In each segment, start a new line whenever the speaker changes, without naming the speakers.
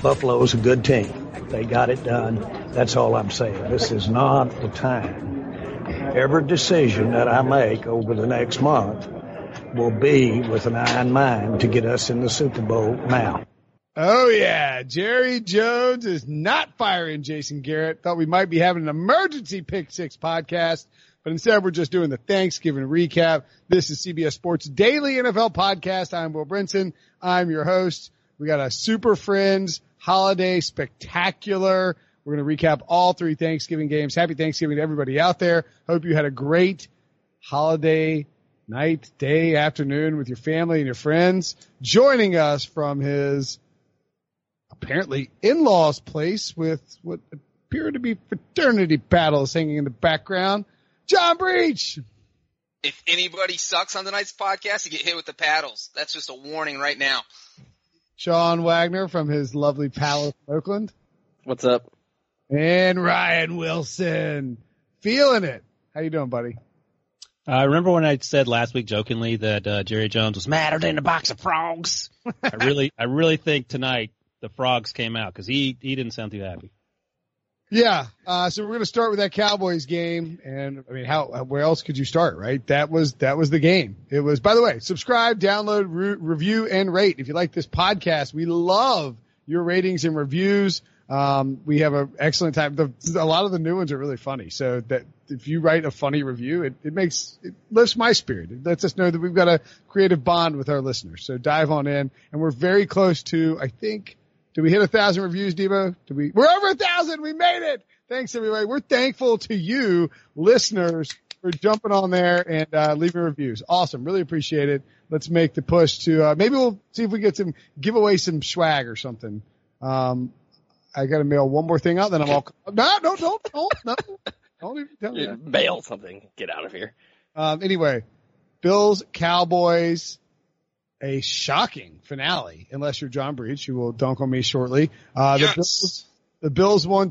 Buffalo's a good team. They got it done. That's all I'm saying. This is not the time. Every decision that I make over the next month will be with an eye in mind to get us in the Super Bowl now.
Oh, yeah. Jerry Jones is not firing Jason Garrett. Thought we might be having an emergency Pick Six podcast, but instead we're just doing the Thanksgiving recap. This is CBS Sports Daily NFL Podcast. I'm Will Brinson. I'm your host. We got a Super Friends Holiday Spectacular. We're going to recap all three Thanksgiving games. Happy Thanksgiving to everybody out there. Hope you had a great holiday night, day, afternoon with your family and your friends. Joining us from his apparently in-laws place with what appear to be fraternity paddles hanging in the background, John Breach.
If anybody sucks on tonight's podcast, you get hit with the paddles. That's just a warning right now.
Sean Wagner from his lovely palace in Oakland.
What's up?
And Ryan Wilson. Feeling it. How you doing, buddy?
I remember when I said last week jokingly that Jerry Jones was madder than a box of frogs. I really think tonight the frogs came out because he didn't sound too happy.
Yeah. So we're going to start with that Cowboys game. And I mean, where else could you start, right? That was the game. It was, by the way, subscribe, download, review, and rate. If you like this podcast, we love your ratings and reviews. We have an excellent time. A lot of the new ones are really funny. So that if you write a funny review, it lifts my spirit. It lets us know that we've got a creative bond with our listeners. So dive on in. And we're very close to, I think, did we hit 1,000 reviews, Debo? We're over 1,000. We made it. Thanks, everybody. We're thankful to you, listeners, for jumping on there and leaving reviews. Awesome. Really appreciate it. Let's make the push to maybe we'll see if we get give away some swag or something. I got to mail one more thing out, then I'm all no, don't even tell me.
Mail something. Get out of here.
Anyway, Bills, Cowboys. A shocking finale, unless you're John Breach, who will dunk on me shortly.
Yes.
The Bills won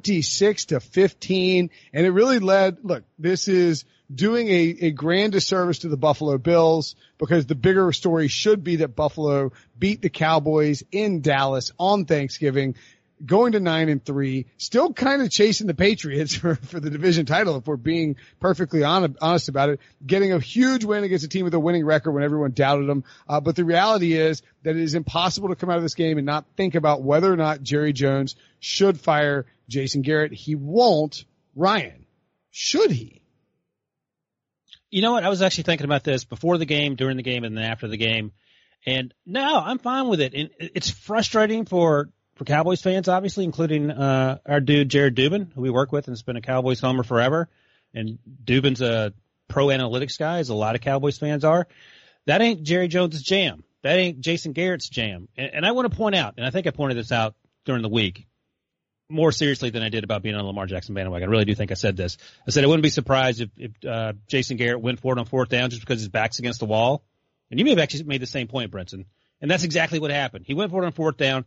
26-15, and it really look, this is doing a grand disservice to the Buffalo Bills because the bigger story should be that Buffalo beat the Cowboys in Dallas on Thanksgiving, going to 9-3, still kind of chasing the Patriots for the division title, if we're being perfectly honest about it, getting a huge win against a team with a winning record when everyone doubted them. But the reality is that it is impossible to come out of this game and not think about whether or not Jerry Jones should fire Jason Garrett. He won't. Ryan, should he?
You know what? I was actually thinking about this before the game, during the game, and then after the game. And no, I'm fine with it. And it's frustrating for Cowboys fans, obviously, including our dude Jared Dubin, who we work with and has been a Cowboys homer forever. And Dubin's a pro analytics guy, as a lot of Cowboys fans are. That ain't Jerry Jones' jam. That ain't Jason Garrett's jam. And I want to point out, and I think I pointed this out during the week, more seriously than I did about being on Lamar Jackson bandwagon. I really do think I said this. I said I wouldn't be surprised if Jason Garrett went for it on fourth down just because his back's against the wall. And you may have actually made the same point, Brinson. And that's exactly what happened. He went for it on fourth down.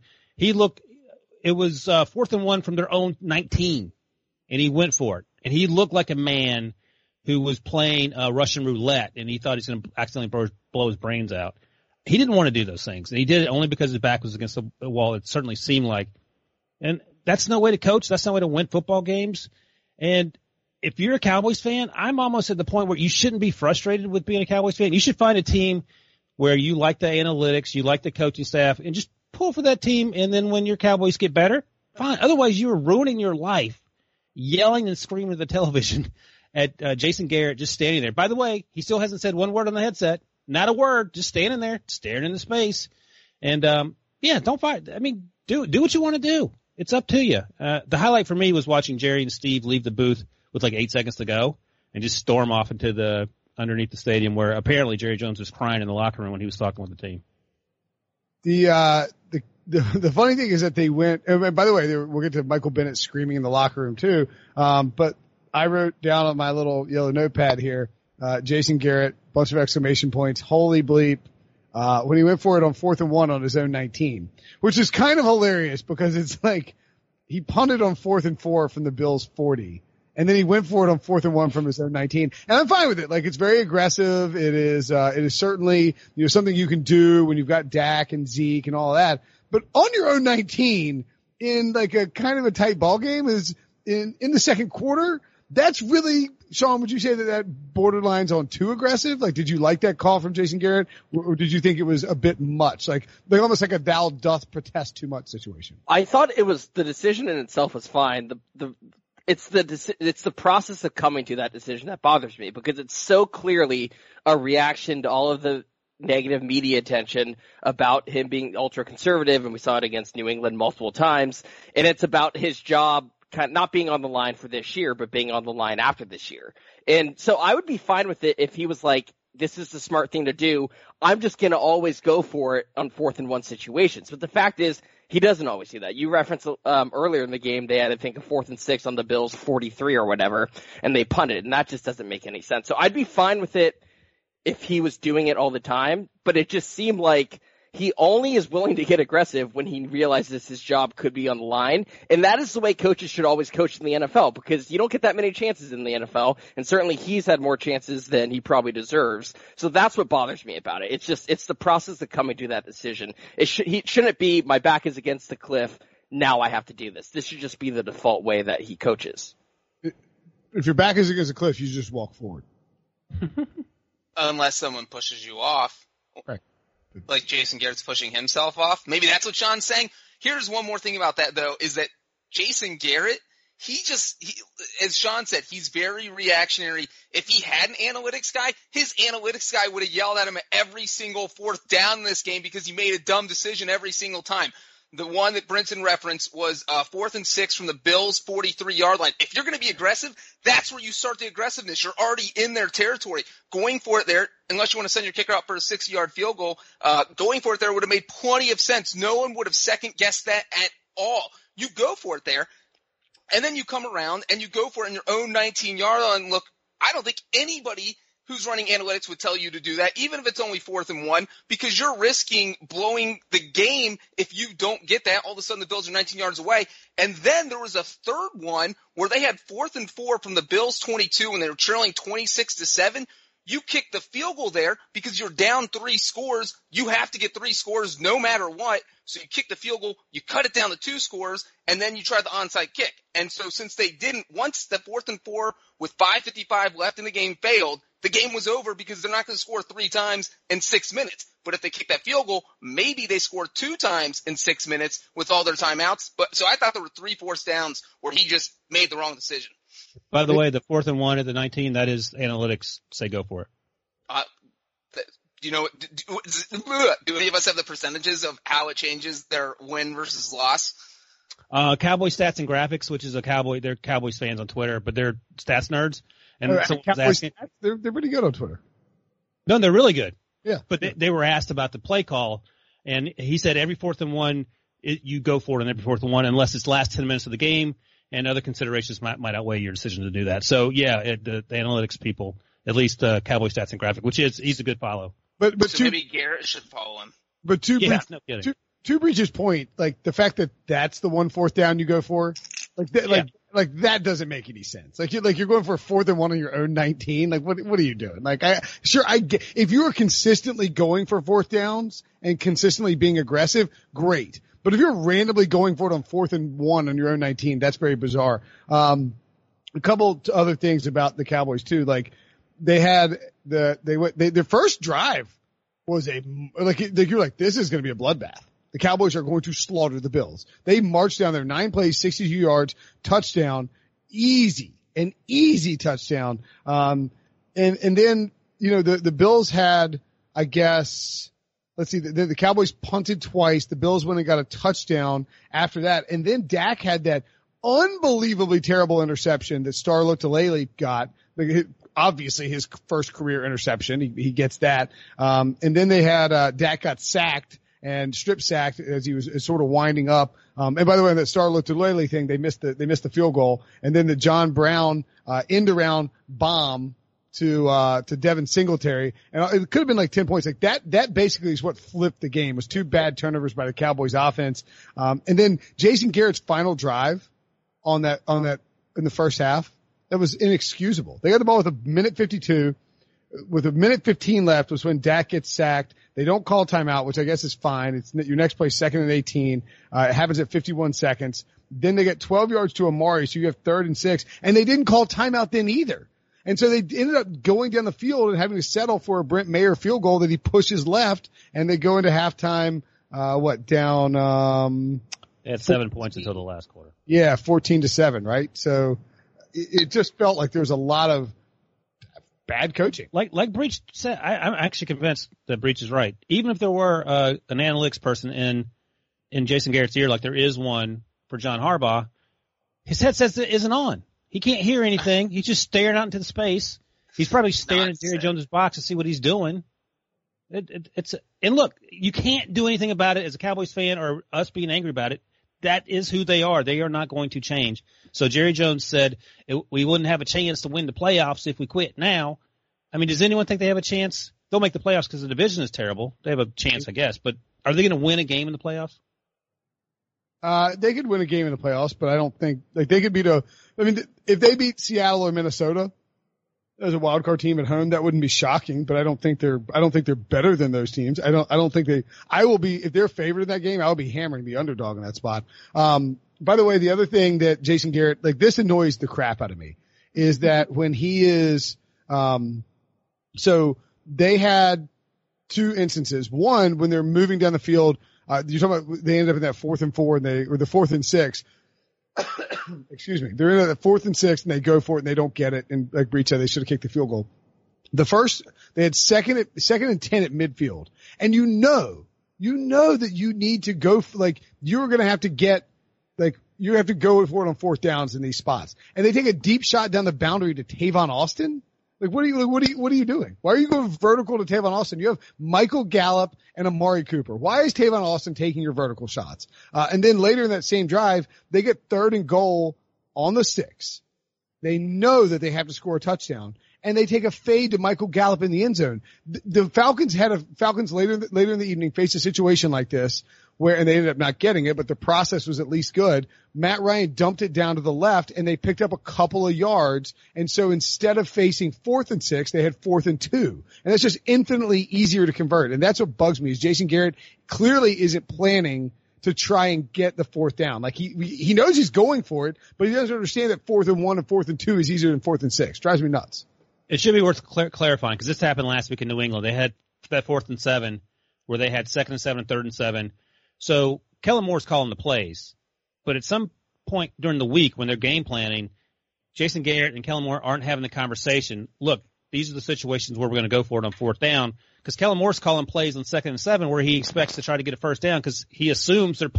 It was 4th and 1 from their own 19, and he went for it. And he looked like a man who was playing Russian roulette, and he thought he was going to accidentally blow his brains out. He didn't want to do those things, and he did it only because his back was against the wall. It certainly seemed like. And that's no way to coach. That's no way to win football games. And if you're a Cowboys fan, I'm almost at the point where you shouldn't be frustrated with being a Cowboys fan. You should find a team where you like the analytics, you like the coaching staff, and just pull for that team, and then when your Cowboys get better, fine. Otherwise, you are ruining your life yelling and screaming at the television at Jason Garrett just standing there. By the way, he still hasn't said one word on the headset. Not a word, just standing there, staring into space. And, don't fight. I mean, do what you want to do. It's up to you. The highlight for me was watching Jerry and Steve leave the booth with like 8 seconds to go and just storm off into underneath the stadium where apparently Jerry Jones was crying in the locker room when he was talking with the team.
The funny thing is that they went, and by the way, we'll get to Michael Bennett screaming in the locker room too. But I wrote down on my little yellow notepad here, Jason Garrett, bunch of exclamation points, holy bleep, when he went for it on 4th and 1 on his own 19, which is kind of hilarious because it's like he punted on 4th and 4 from the Bills 40. And then he went for it on 4th and 1 from his own 19. And I'm fine with it. Like, it's very aggressive. It is certainly, something you can do when you've got Dak and Zeke and all that. But on your own 19 in like a kind of a tight ball game is in the second quarter. That's really, Sean, would you say that borderline's on too aggressive? Like, did you like that call from Jason Garrett, or did you think it was a bit much? Like almost like a thou doth protest too much situation.
I thought it was, the decision in itself was fine. It's the process of coming to that decision that bothers me, because it's so clearly a reaction to all of the negative media attention about him being ultra conservative, and we saw it against New England multiple times. And it's about his job kind of not being on the line for this year, but being on the line after this year. And so I would be fine with it if he was like, this is the smart thing to do. I'm just going to always go for it on 4th and 1 situations. But the fact is, he doesn't always do that. You referenced earlier in the game, they had, I think, a 4th and 6 on the Bills 43 or whatever, and they punted, and that just doesn't make any sense. So I'd be fine with it if he was doing it all the time, but it just seemed like he only is willing to get aggressive when he realizes his job could be on the line. And that is the way coaches should always coach in the NFL, because you don't get that many chances in the NFL. And certainly he's had more chances than he probably deserves. So that's what bothers me about it. It's the process of coming to that decision. He shouldn't be, my back is against the cliff, now I have to do this. This should just be the default way that he coaches.
If your back is against a cliff, you just walk forward.
Unless someone pushes you off.
Right.
Like Jason Garrett's pushing himself off. Maybe that's what Sean's saying. Here's one more thing about that, though, is that Jason Garrett, as Sean said, he's very reactionary. If he had an analytics guy, his analytics guy would have yelled at him at every single 4th down in this game because he made a dumb decision every single time. The one that Brinson referenced was 4th and 6 from the Bills' 43-yard line. If you're going to be aggressive, that's where you start the aggressiveness. You're already in their territory. Going for it there, unless you want to send your kicker out for a 60-yard field goal, going for it there would have made plenty of sense. No one would have second-guessed that at all. You go for it there, and then you come around and you go for it in your own 19-yard line. Look, I don't think anybody who's running analytics would tell you to do that, even if it's only 4th and 1, because you're risking blowing the game if you don't get that. All of a sudden the Bills are 19 yards away. And then there was a third one where they had 4th and 4 from the Bills 22 and they were trailing 26-7. You kick the field goal there because you're down 3 scores. You have to get 3 scores no matter what. So you kick the field goal, you cut it down to 2 scores, and then you try the onside kick. And so since they didn't, once the 4th and 4 with 5:55 left in the game failed, the game was over because they're not going to score 3 times in 6 minutes. But if they kick that field goal, maybe they score 2 times in 6 minutes with all their timeouts. So I thought there were 3 4th downs where he just made the wrong decision.
By the way, the 4th and 1 at the 19, that is analytics say go for it.
Do any of us have the percentages of how it changes their win versus loss?
Cowboy Stats and Graphics, which is they're Cowboys fans on Twitter, but they're stats nerds. And someone was asking,
they're pretty good on Twitter.
No, they're really good.
Yeah.
But they were asked about the play call, and he said every 4th and 1, you go for it on every 4th and 1 unless it's last 10 minutes of the game, and other considerations might outweigh your decision to do that. So, yeah, the analytics people, at least Cowboy Stats and Graphics, he's a good follow.
But so maybe Garrett should follow him.
But to Breach's point, like the fact that that's the 1 4th down you go for, like that doesn't make any sense. Like you're going for a 4th and 1 on your own 19. Like what are you doing? Like I get, if you are consistently going for 4th downs and consistently being aggressive, great. But if you're randomly going for it on 4th and 1 on your own 19, that's very bizarre. A couple other things about the Cowboys too, like they had their first drive was you're like, this is going to be a bloodbath. The Cowboys are going to slaughter the Bills. They marched down there 9 plays, 62 yards, touchdown, easy touchdown. And then, the Bills had, I guess, let's see, the Cowboys punted twice. The Bills went and got a touchdown after that. And then Dak had that unbelievably terrible interception that Star Lotulelei got. Obviously his first career interception. He gets that. And then they had, Dak got sacked and strip sacked as he was sort of winding up. And by the way, that Star Lotulelei thing, they missed the field goal. And then the John Brown, end around bomb to Devin Singletary. And it could have been like 10 points. Like that basically is what flipped the game. It was 2 bad turnovers by the Cowboys offense. And then Jason Garrett's final drive on that in the first half, that was inexcusable. They got the ball with 1:52. with a minute 15 left was when Dak gets sacked. They don't call timeout, which I guess is fine. It's your next play, 2nd and 18. It happens at 51 seconds. Then they get 12 yards to Amari, so you have 3rd and 6. And they didn't call timeout then either. And so they ended up going down the field and having to settle for a Brent Mayer field goal that he pushes left, and they go into halftime, down,
They had 7 points until the last quarter.
Yeah, 14-7, right? So it just felt like there was a lot of bad coaching.
Like Breach said, I'm actually convinced that Breach is right. Even if there were an analytics person in Jason Garrett's ear, like there is one for John Harbaugh, his headset isn't on. He can't hear anything. He's just staring out into the space. He's probably staring at Jerry Jones' box to see what he's doing. And look, you can't do anything about it as a Cowboys fan or us being angry about it. That is who they are. They are not going to change. So Jerry Jones said we wouldn't have a chance to win the playoffs if we quit now. I mean, does anyone think they have a chance? They'll make the playoffs because the division is terrible. They have a chance, I guess. But are they going to win a game in the playoffs?
They could win a game in the playoffs, but I don't think they could beat if they beat Seattle or Minnesota as a wild card team at home, that wouldn't be shocking, but I don't think they're better than those teams. I will be, if they're favored in that game, I'll be hammering the underdog in that spot. By the way, the other thing that Jason Garrett, this annoys the crap out of me is that when he is, so they had 2 instances. One, when they're moving down the field, you're talking about they ended up in that 4th and 4 or the 4th and 6. Excuse me. They're in that 4th and 6 and they go for it and they don't get it. And like Breach said, they should have kicked the field goal. The first, they had second and 10 at midfield. And you know that you need to go you're going to have to get, you have to go for it on 4th downs in these spots. And they take a deep shot down the boundary to Tavon Austin. What are you doing? Why are you going vertical to Tavon Austin? You have Michael Gallup and Amari Cooper. Why is Tavon Austin taking your vertical shots? And then later in that same drive, they get 3rd and goal on the 6. They know that they have to score a touchdown, and they take a fade to Michael Gallup in the end zone. The Falcons later in the evening faced a situation like this and they ended up not getting it, but the process was at least good. Matt Ryan dumped it down to the left and they picked up a couple of yards. And so instead of facing 4th and 6, they had 4th and 2. And that's just infinitely easier to convert. And that's what bugs me is Jason Garrett clearly isn't planning to try and get the 4th down. He knows he's going for it, but he doesn't understand that 4th and 1 and 4th and 2 is easier than 4th and 6. Drives me nuts.
It should be worth clarifying because this happened last week in New England. They had that 4th and 7 where they had 2nd and 7 and 3rd and 7. So Kellen Moore's calling the plays, but at some point during the week when they're game planning, Jason Garrett and Kellen Moore aren't having the conversation. Look, these are the situations where we're going to go for it on 4th down because Kellen Moore's calling plays on 2nd and 7 where he expects to try to get a 1st down because he assumes they're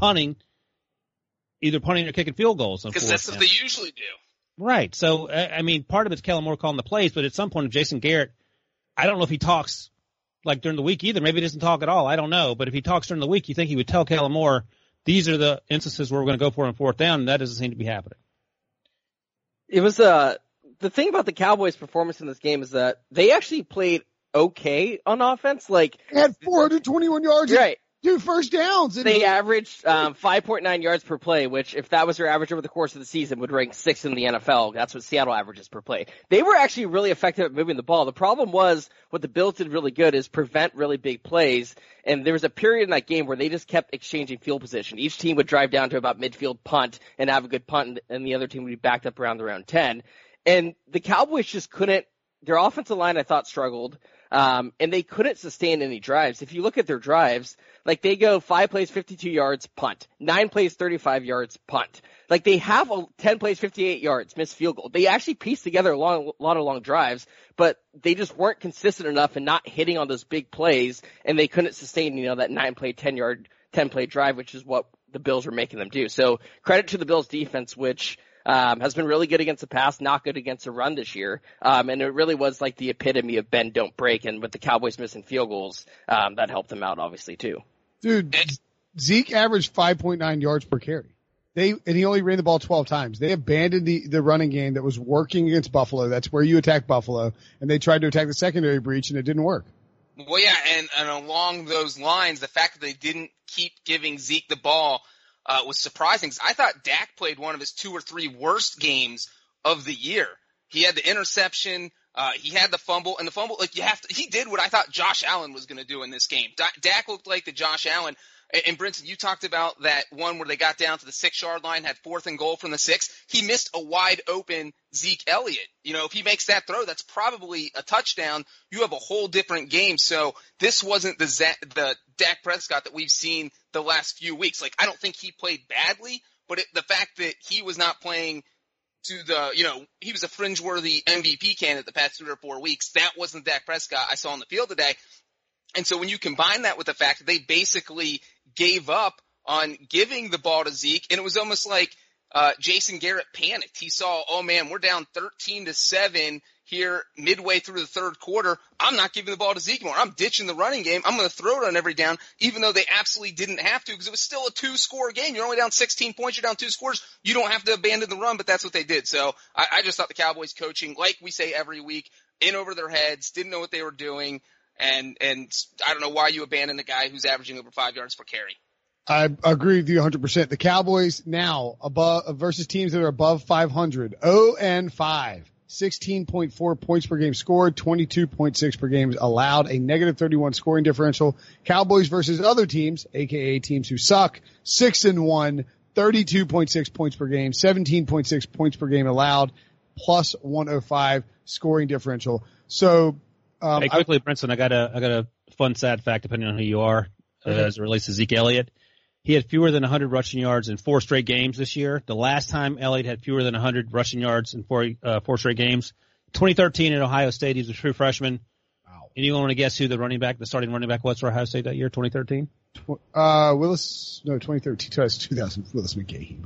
either punting or kicking field goals on 4th down.
Because that's what they usually do.
Right. So, I mean, part of it's Kellen Moore calling the plays, but at some point, if Jason Garrett, I don't know if he talks during the week either. Maybe he doesn't talk at all. I don't know. But if he talks during the week, you think he would tell Kellen Moore, these are the instances where we're going to go for it on 4th down, and that doesn't seem to be happening.
It was, the thing about the Cowboys' performance in this game is that they actually played okay on offense.
They had 421 yards.
Right.
2 first downs.
They averaged 5.9 yards per play, which if that was their average over the course of the season would rank 6th in the NFL. That's what Seattle averages per play. They were actually really effective at moving the ball. The problem was what the Bills did really good is prevent really big plays. And there was a period in that game where they just kept exchanging field position. Each team would drive down to about midfield punt and have a good punt, and the other team would be backed up around the round 10. And the Cowboys just couldn't. Their offensive line, I thought, struggled. And they couldn't sustain any drives. If you look at their drives, they go 5 plays, 52 yards, punt. 9 plays, 35 yards, punt. They have 10 plays, 58 yards, missed field goal. They actually pieced together a lot of long drives, but they just weren't consistent enough and not hitting on those big plays, and they couldn't sustain, that 9-play, 10-play drive, which is what the Bills were making them do. So credit to the Bills defense, which has been really good against the pass, not good against the run this year. And it really was the epitome of bend, don't break. And with the Cowboys missing field goals, that helped them out obviously too.
Dude, Zeke averaged 5.9 yards per carry. And he only ran the ball 12 times. They abandoned the running game that was working against Buffalo. That's where you attack Buffalo. And they tried to attack the secondary breach and it didn't work.
Well, yeah, and along those lines, the fact that they didn't keep giving Zeke the ball was surprising. I thought Dak played one of his 2 or 3 worst games of the year. He had the interception He had the fumble, and the fumble, like he did what I thought Josh Allen was going to do in this game. Dak looked like the Josh Allen. And Brinson, you talked about that one where they got down to the 6-yard line, had 4th and goal from the 6. He missed a wide open Zeke Elliott. If he makes that throw, that's probably a touchdown. You have a whole different game. So this wasn't the Dak Prescott that we've seen the last few weeks. Like, I don't think he played badly, but the fact that he was not playing to he was a fringe-worthy MVP candidate the past 3 or 4 weeks. That wasn't Dak Prescott I saw on the field today. And so when you combine that with the fact that they basically gave up on giving the ball to Zeke, and it was almost like Jason Garrett panicked. He saw, oh man, we're down 13-7 here midway through the third quarter. I'm not giving the ball to Zeke anymore. I'm ditching the running game. I'm going to throw it on every down, even though they absolutely didn't have to, because it was still a 2-score game. You're only down 16 points. You're down 2 scores. You don't have to abandon the run, but that's what they did. So I just thought the Cowboys coaching, like we say every week, in over their heads, didn't know what they were doing. And I don't know why you abandon the guy who's averaging over 5 yards per carry.
I agree with you 100%. The Cowboys now versus teams that are above 500, 0-5, 16.4 points per game scored, 22.6 per game allowed, a negative 31 scoring differential. Cowboys versus other teams, aka teams who suck, 6-1, 32.6 points per game, 17.6 points per game allowed, plus 105 scoring differential. So,
hey, quickly, Brinson, I got a fun, sad fact, depending on who you are, as it relates to Zeke Elliott. He had fewer than 100 rushing yards in 4 straight games this year. The last time Elliott had fewer than 100 rushing yards in 4 straight games, 2013 at Ohio State. He was a true freshman. Wow. Anyone want to guess who the starting running back was for Ohio State that year, 2013?
2013. 2000. Willis McGahee.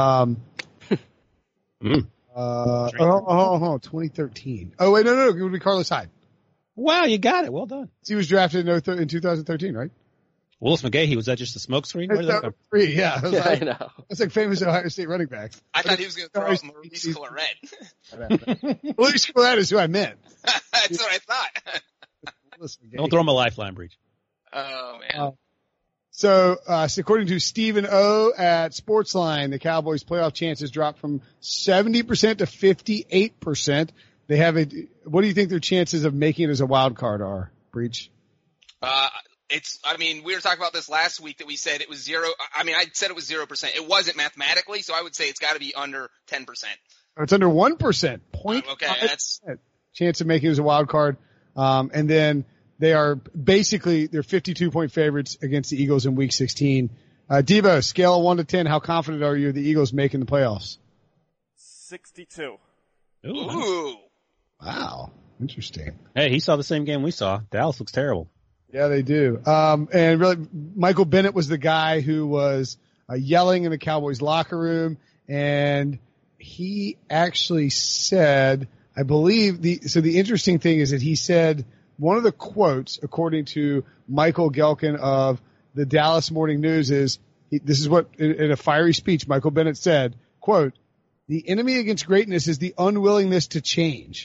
2013. Oh, wait, no. It would be Carlos Hyde.
Wow, you got it. Well done.
He was drafted in 2013, right?
Willis McGahee, was that just a smoke screen? Where did that come from?
Yeah, I know. That's like famous Ohio State running backs.
I thought he was going to throw out Maurice Clarett.
Maurice Clarett is who I meant.
That's what I thought.
Don't throw him a lifeline, Breach.
Oh, man.
So according to Stephen O at Sportsline, the Cowboys' playoff chances dropped from 70% to 58%. They have what do you think their chances of making it as a wild card are, Breach?
We were talking about this last week that we said it was 0. I said it was 0%. It wasn't mathematically, so I would say it's got to be under 10%.
Oh, it's under 1%.
Okay, that's
chance of making it as a wild card. And then they're 52-point favorites against the Eagles in Week 16. Debo, scale of 1 to 10, how confident are you of the Eagles making the playoffs?
62.
Ooh.
Wow. Interesting.
Hey, he saw the same game we saw. Dallas looks terrible.
Yeah, they do. And really, Michael Bennett was the guy who was yelling in the Cowboys locker room, and he actually said, I believe the interesting thing is that he said one of the quotes, according to Michael Gelkin of the Dallas Morning News, is this is what in a fiery speech Michael Bennett said, quote, "The enemy against greatness is the unwillingness to change."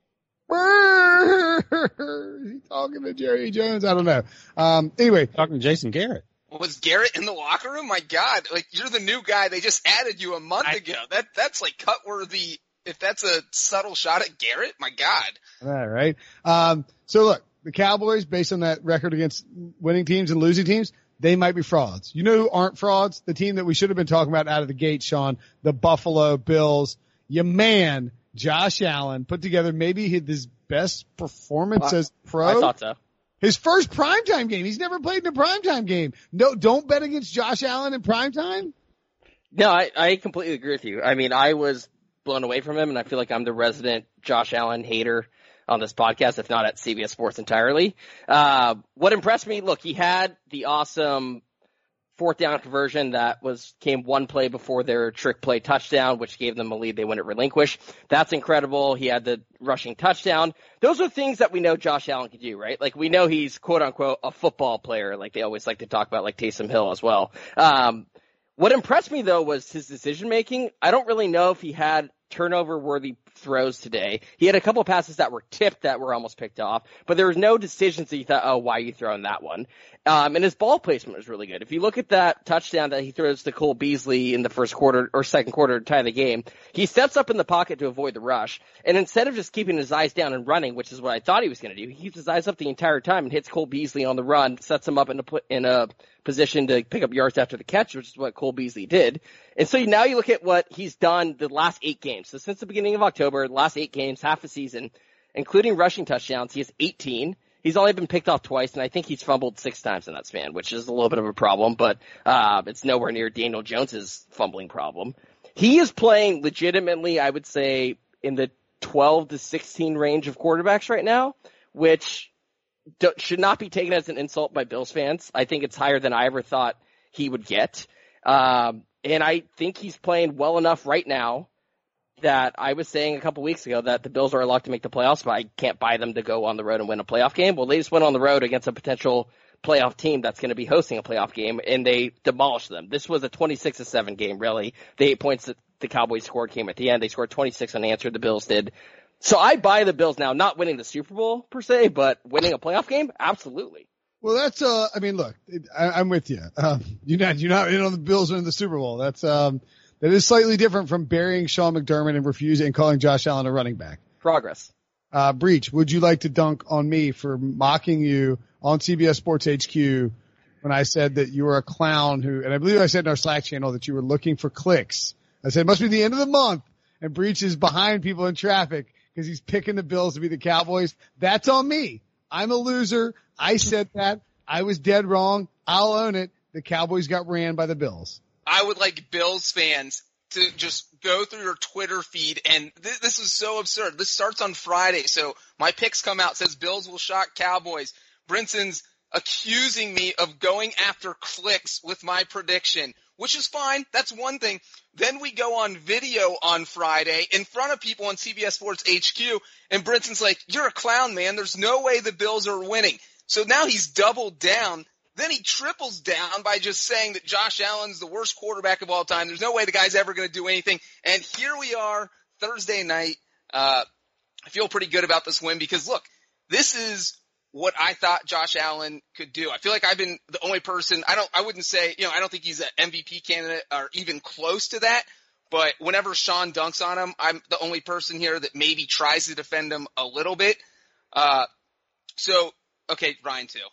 Is he talking to Jerry Jones? I don't know. Anyway.
Talking to Jason Garrett.
Was Garrett in the locker room? My God. Like, you're the new guy. They just added you a month ago. That's like cut-worthy. If that's a subtle shot at Garrett, my God.
All right. So look, the Cowboys, based on that record against winning teams and losing teams, they might be frauds. You know who aren't frauds? The team that we should have been talking about out of the gate, Sean, the Buffalo Bills. Your man, Josh Allen, put together maybe his best performance as pro.
I thought so.
His first primetime game. He's never played in a primetime game. No, don't bet against Josh Allen in primetime.
No, I completely agree with you. I was blown away from him, and I feel like I'm the resident Josh Allen hater on this podcast, if not at CBS Sports entirely. What impressed me, look, he had the awesome 4th down conversion that came one play before their trick play touchdown, which gave them a lead they wouldn't relinquish. That's incredible. He had the rushing touchdown. Those are things that we know Josh Allen can do, right? Like, we know he's quote unquote a football player, like they always like to talk about, like Taysom Hill as well. What impressed me though was his decision making. I don't really know if he had turnover-worthy throws today. He had a couple passes that were tipped that were almost picked off, but there was no decisions that you thought, oh, why are you throwing that one? And his ball placement was really good. If you look at that touchdown that he throws to Cole Beasley in the first quarter or second quarter to tie the game, he steps up in the pocket to avoid the rush, and instead of just keeping his eyes down and running, which is what I thought he was going to do, he keeps his eyes up the entire time and hits Cole Beasley on the run, sets him up in a position to pick up yards after the catch, which is what Cole Beasley did. And so now you look at what he's done the last 8 games. So since the beginning of October, the last 8 games, half a season, including rushing touchdowns, he has 18. He's only been picked off twice, and I think he's fumbled 6 times in that span, which is a little bit of a problem, but it's nowhere near Daniel Jones's fumbling problem. He is playing legitimately, I would say, in the 12 to 16 range of quarterbacks right now, which should not be taken as an insult by Bills fans. I think it's higher than I ever thought he would get. And I think he's playing well enough right now that I was saying a couple weeks ago that the Bills are locked to make the playoffs, but I can't buy them to go on the road and win a playoff game. Well, they just went on the road against a potential playoff team that's going to be hosting a playoff game, and they demolished them. This was a 26-7 game, really. The 8 points that the Cowboys scored came at the end. They scored 26 unanswered, the Bills did. So I buy the Bills now, not winning the Super Bowl per se, but winning a playoff game, absolutely.
Well, that's I mean, look, I'm with you. You're not in on the Bills winning the Super Bowl. That's that is slightly different from burying Sean McDermott and refusing and calling Josh Allen a running back.
Progress.
Breach, would you like to dunk on me for mocking you on CBS Sports HQ when I said that you were a clown who, and I believe I said in our Slack channel that you were looking for clicks. I said it must be the end of the month and Breach is behind people in traffic because he's picking the Bills to be the Cowboys. That's on me. I'm a loser. I said that. I was dead wrong. I'll own it. The Cowboys got ran by the Bills.
I would like Bills fans to just go through your Twitter feed, and this is so absurd. This starts on Friday, so my picks come out, says Bills will shock Cowboys. Brinson's accusing me of going after clicks with my prediction, which is fine. That's one thing. Then we go on video on Friday in front of people on CBS Sports HQ, and Brinson's like, you're a clown, man. There's no way the Bills are winning. So now he's doubled down. Then he triples down by just saying that Josh Allen's the worst quarterback of all time. There's no way the guy's ever going to do anything. And here we are, Thursday night. I feel pretty good about this win because, look, this is what I thought Josh Allen could do. I feel like I've been the only person – I wouldn't say – I don't think he's an MVP candidate or even close to that. But whenever Sean dunks on him, I'm the only person here that maybe tries to defend him a little bit. Okay, Ryan too.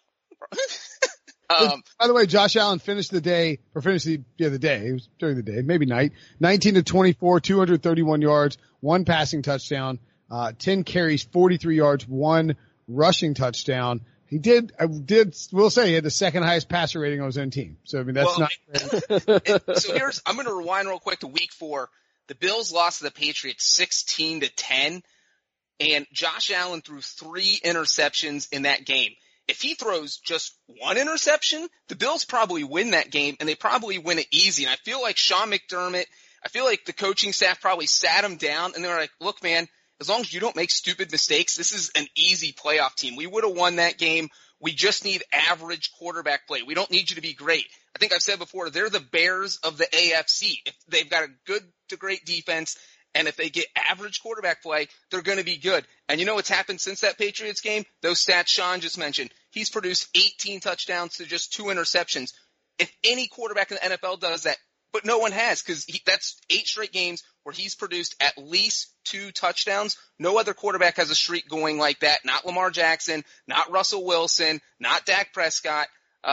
By the way, Josh Allen finished the day. It was during the day, maybe night. 19-24, 231 yards, 1 passing touchdown, 10 carries, 43 yards, 1 rushing touchdown. We'll say he had the second highest passer rating on his own team. So, I mean, that's not great.
So I'm going to rewind real quick to week 4. The Bills lost to the Patriots 16-10, and Josh Allen threw 3 interceptions in that game. If he throws just 1 interception, the Bills probably win that game, and they probably win it easy. And I feel like Sean McDermott, I feel like the coaching staff probably sat him down, and they were like, look, man, as long as you don't make stupid mistakes, this is an easy playoff team. We would have won that game. We just need average quarterback play. We don't need you to be great. I think I've said before, they're the Bears of the AFC. If they've got a good to great defense, and if they get average quarterback play, they're going to be good. And you know what's happened since that Patriots game? Those stats Sean just mentioned. He's produced 18 touchdowns to just 2 interceptions. If any quarterback in the NFL does that, but no one has, because that's 8 straight games where he's produced at least 2 touchdowns. No other quarterback has a streak going like that. Not Lamar Jackson, not Russell Wilson, not Dak Prescott.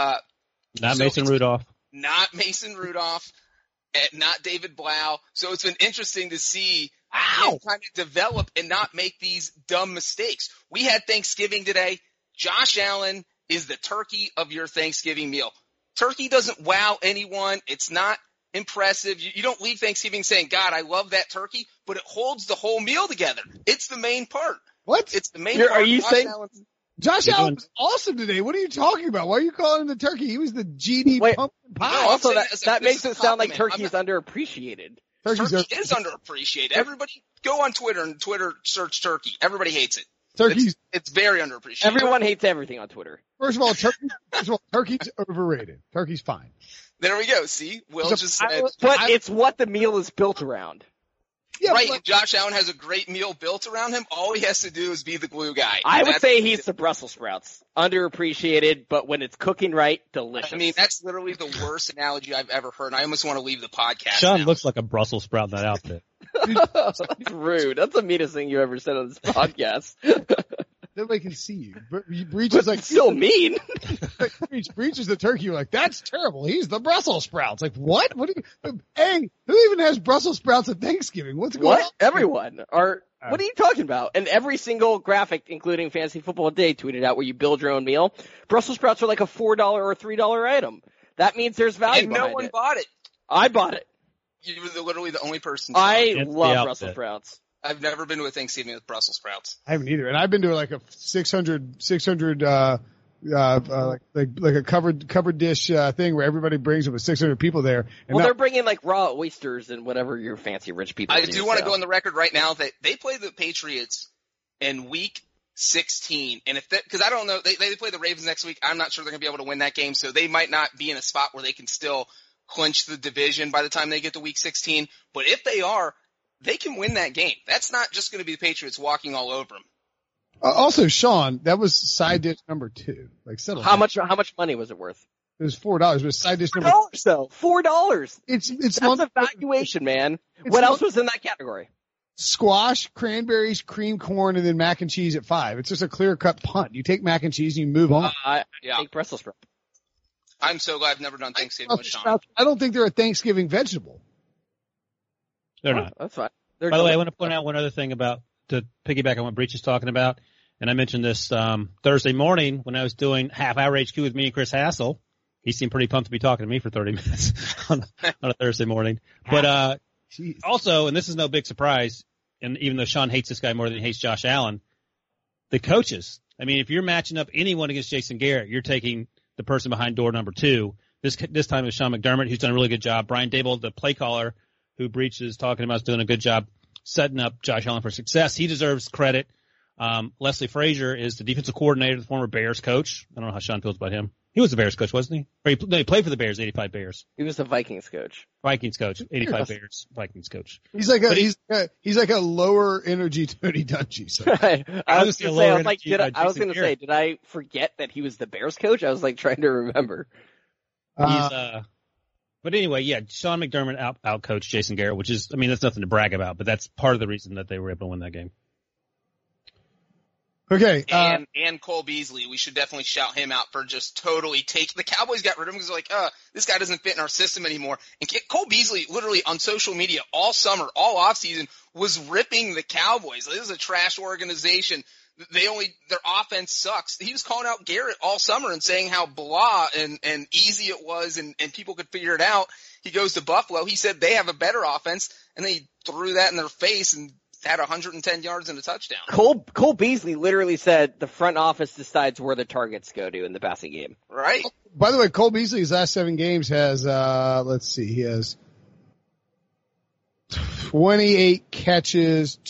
Mason Rudolph.
Not Mason Rudolph. Not David Blau. So it's been interesting to see him kind of develop and not make these dumb mistakes. We had Thanksgiving today. Josh Allen is the turkey of your Thanksgiving meal. Turkey doesn't wow anyone. It's not impressive. You don't leave Thanksgiving saying, God, I love that turkey, but it holds the whole meal together. It's the main part.
What?
It's the main part.
Are you saying
Josh Allen was awesome today? What are you talking about? Why are you calling him the turkey? He was the GD pumpkin pie.
No,
also, that makes it sound like turkey is underappreciated.
Turkey is underappreciated. Everybody go on Twitter and search turkey. Everybody hates it. It's very underappreciated.
Everyone hates everything on Twitter.
First of all, turkey's overrated. Turkey's fine.
There we go. See, Will just said.
But it's what the meal is built around.
Yeah,
right.
but-
If Josh Allen has a great meal built around him, all he has to do is be the glue guy.
I would say he's the Brussels sprouts. Underappreciated, but when it's cooking right, delicious.
I mean, that's literally the worst analogy I've ever heard. I almost want to leave the podcast.
Sean
now.
looks like a Brussels sprout in that outfit.
That's rude. That's the meanest thing you ever said on this podcast.
Nobody can see you. Breach is like,
Still mean.
Breach is the turkey. You're like, that's terrible. He's the Brussels sprouts. Like, what? What? Hey, who even has Brussels sprouts at Thanksgiving? What's going on?
What? Everyone are. What are you talking about? And every single graphic, including Fantasy Football Day, tweeted out where you build your own meal. Brussels sprouts are like a $4 or $3 item. That means there's value
And no
behind
one
it.
bought it.
I bought it.
You were literally the only person.
I
It's the
love
outfit.
Brussels sprouts.
I've never been to a Thanksgiving with Brussels sprouts.
I haven't either. And I've been to like a 600, like a covered dish, thing where everybody brings it with 600 people there. And
Well, they're bringing like raw oysters and whatever your fancy rich people
I
do.
do want to
so.
go on the record right now that they play the Patriots in week 16. And because I don't know, they play the Ravens next week. I'm not sure they're going to be able to win that game. So they might not be in a spot where they can still clinch the division by the time they get to week 16. But if they are, they can win that game. That's not just going to be the Patriots walking all over them.
also, Sean, that was side dish number 2. Like, settle
How
down.
much money was it worth?
It was $4, but it's side dish number.
$4 though. $4.
It's
That's
one
a valuation, man.
It's
What
not-
else was in that category?
squash, cranberries, cream corn, and then mac and cheese at 5. It's just a clear cut punt. You take mac and cheese and you move on.
I
Yeah.
think Brussels sprouts.
I'm so glad I've never done Thanksgiving with Sean.
I don't think they're a Thanksgiving vegetable.
They're not.
That's fine. They're
By the way, I
delicious.
want to point out one other thing to piggyback on what Breach is talking about. And I mentioned this Thursday morning when I was doing half-hour HQ with me and Chris Hassel. He seemed pretty pumped to be talking to me for 30 minutes on a Thursday morning. But
Jeez.
also, and this is no big surprise, and even though Sean hates this guy more than he hates Josh Allen, the coaches. I mean, if you're matching up anyone against Jason Garrett, you're taking the person behind door number 2. This time it was Sean McDermott, who's done a really good job. Brian Dable, the play caller, who Breach is talking about, is doing a good job setting up Josh Allen for success. He deserves credit. Leslie Frazier is the defensive coordinator, the former Bears coach. I don't know how Sean feels about him. He was the Bears coach, wasn't he? Or he played for the Bears, 85 Bears.
He was the Vikings coach.
Vikings coach, 85 Bears, Vikings coach.
He's like he's like a lower energy Tony Dungy. So.
I was
Obviously a
going to say,
lower
I was like,
energy,
I was
Jason
going to say, did I forget that he was the Bears coach? I was like trying to remember.
But anyway, yeah, Sean McDermott out-coached Jason Garrett, which is, I mean, that's nothing to brag about, but that's part of the reason that they were able to win that game.
Okay.
And Cole Beasley, we should definitely shout him out for just totally the Cowboys got rid of him because they're like, this guy doesn't fit in our system anymore. And Cole Beasley literally on social media all summer, all offseason was ripping the Cowboys. This is a trash organization. Their offense sucks. He was calling out Garrett all summer and saying how blah and easy it was and people could figure it out. He goes to Buffalo. He said they have a better offense and then he threw that in their face and had 110 yards and a touchdown.
Cole Beasley literally said the front office decides where the targets go to in the passing game.
Right?
By the way, Cole Beasley's last 7 games has let's see, he has 28 catches,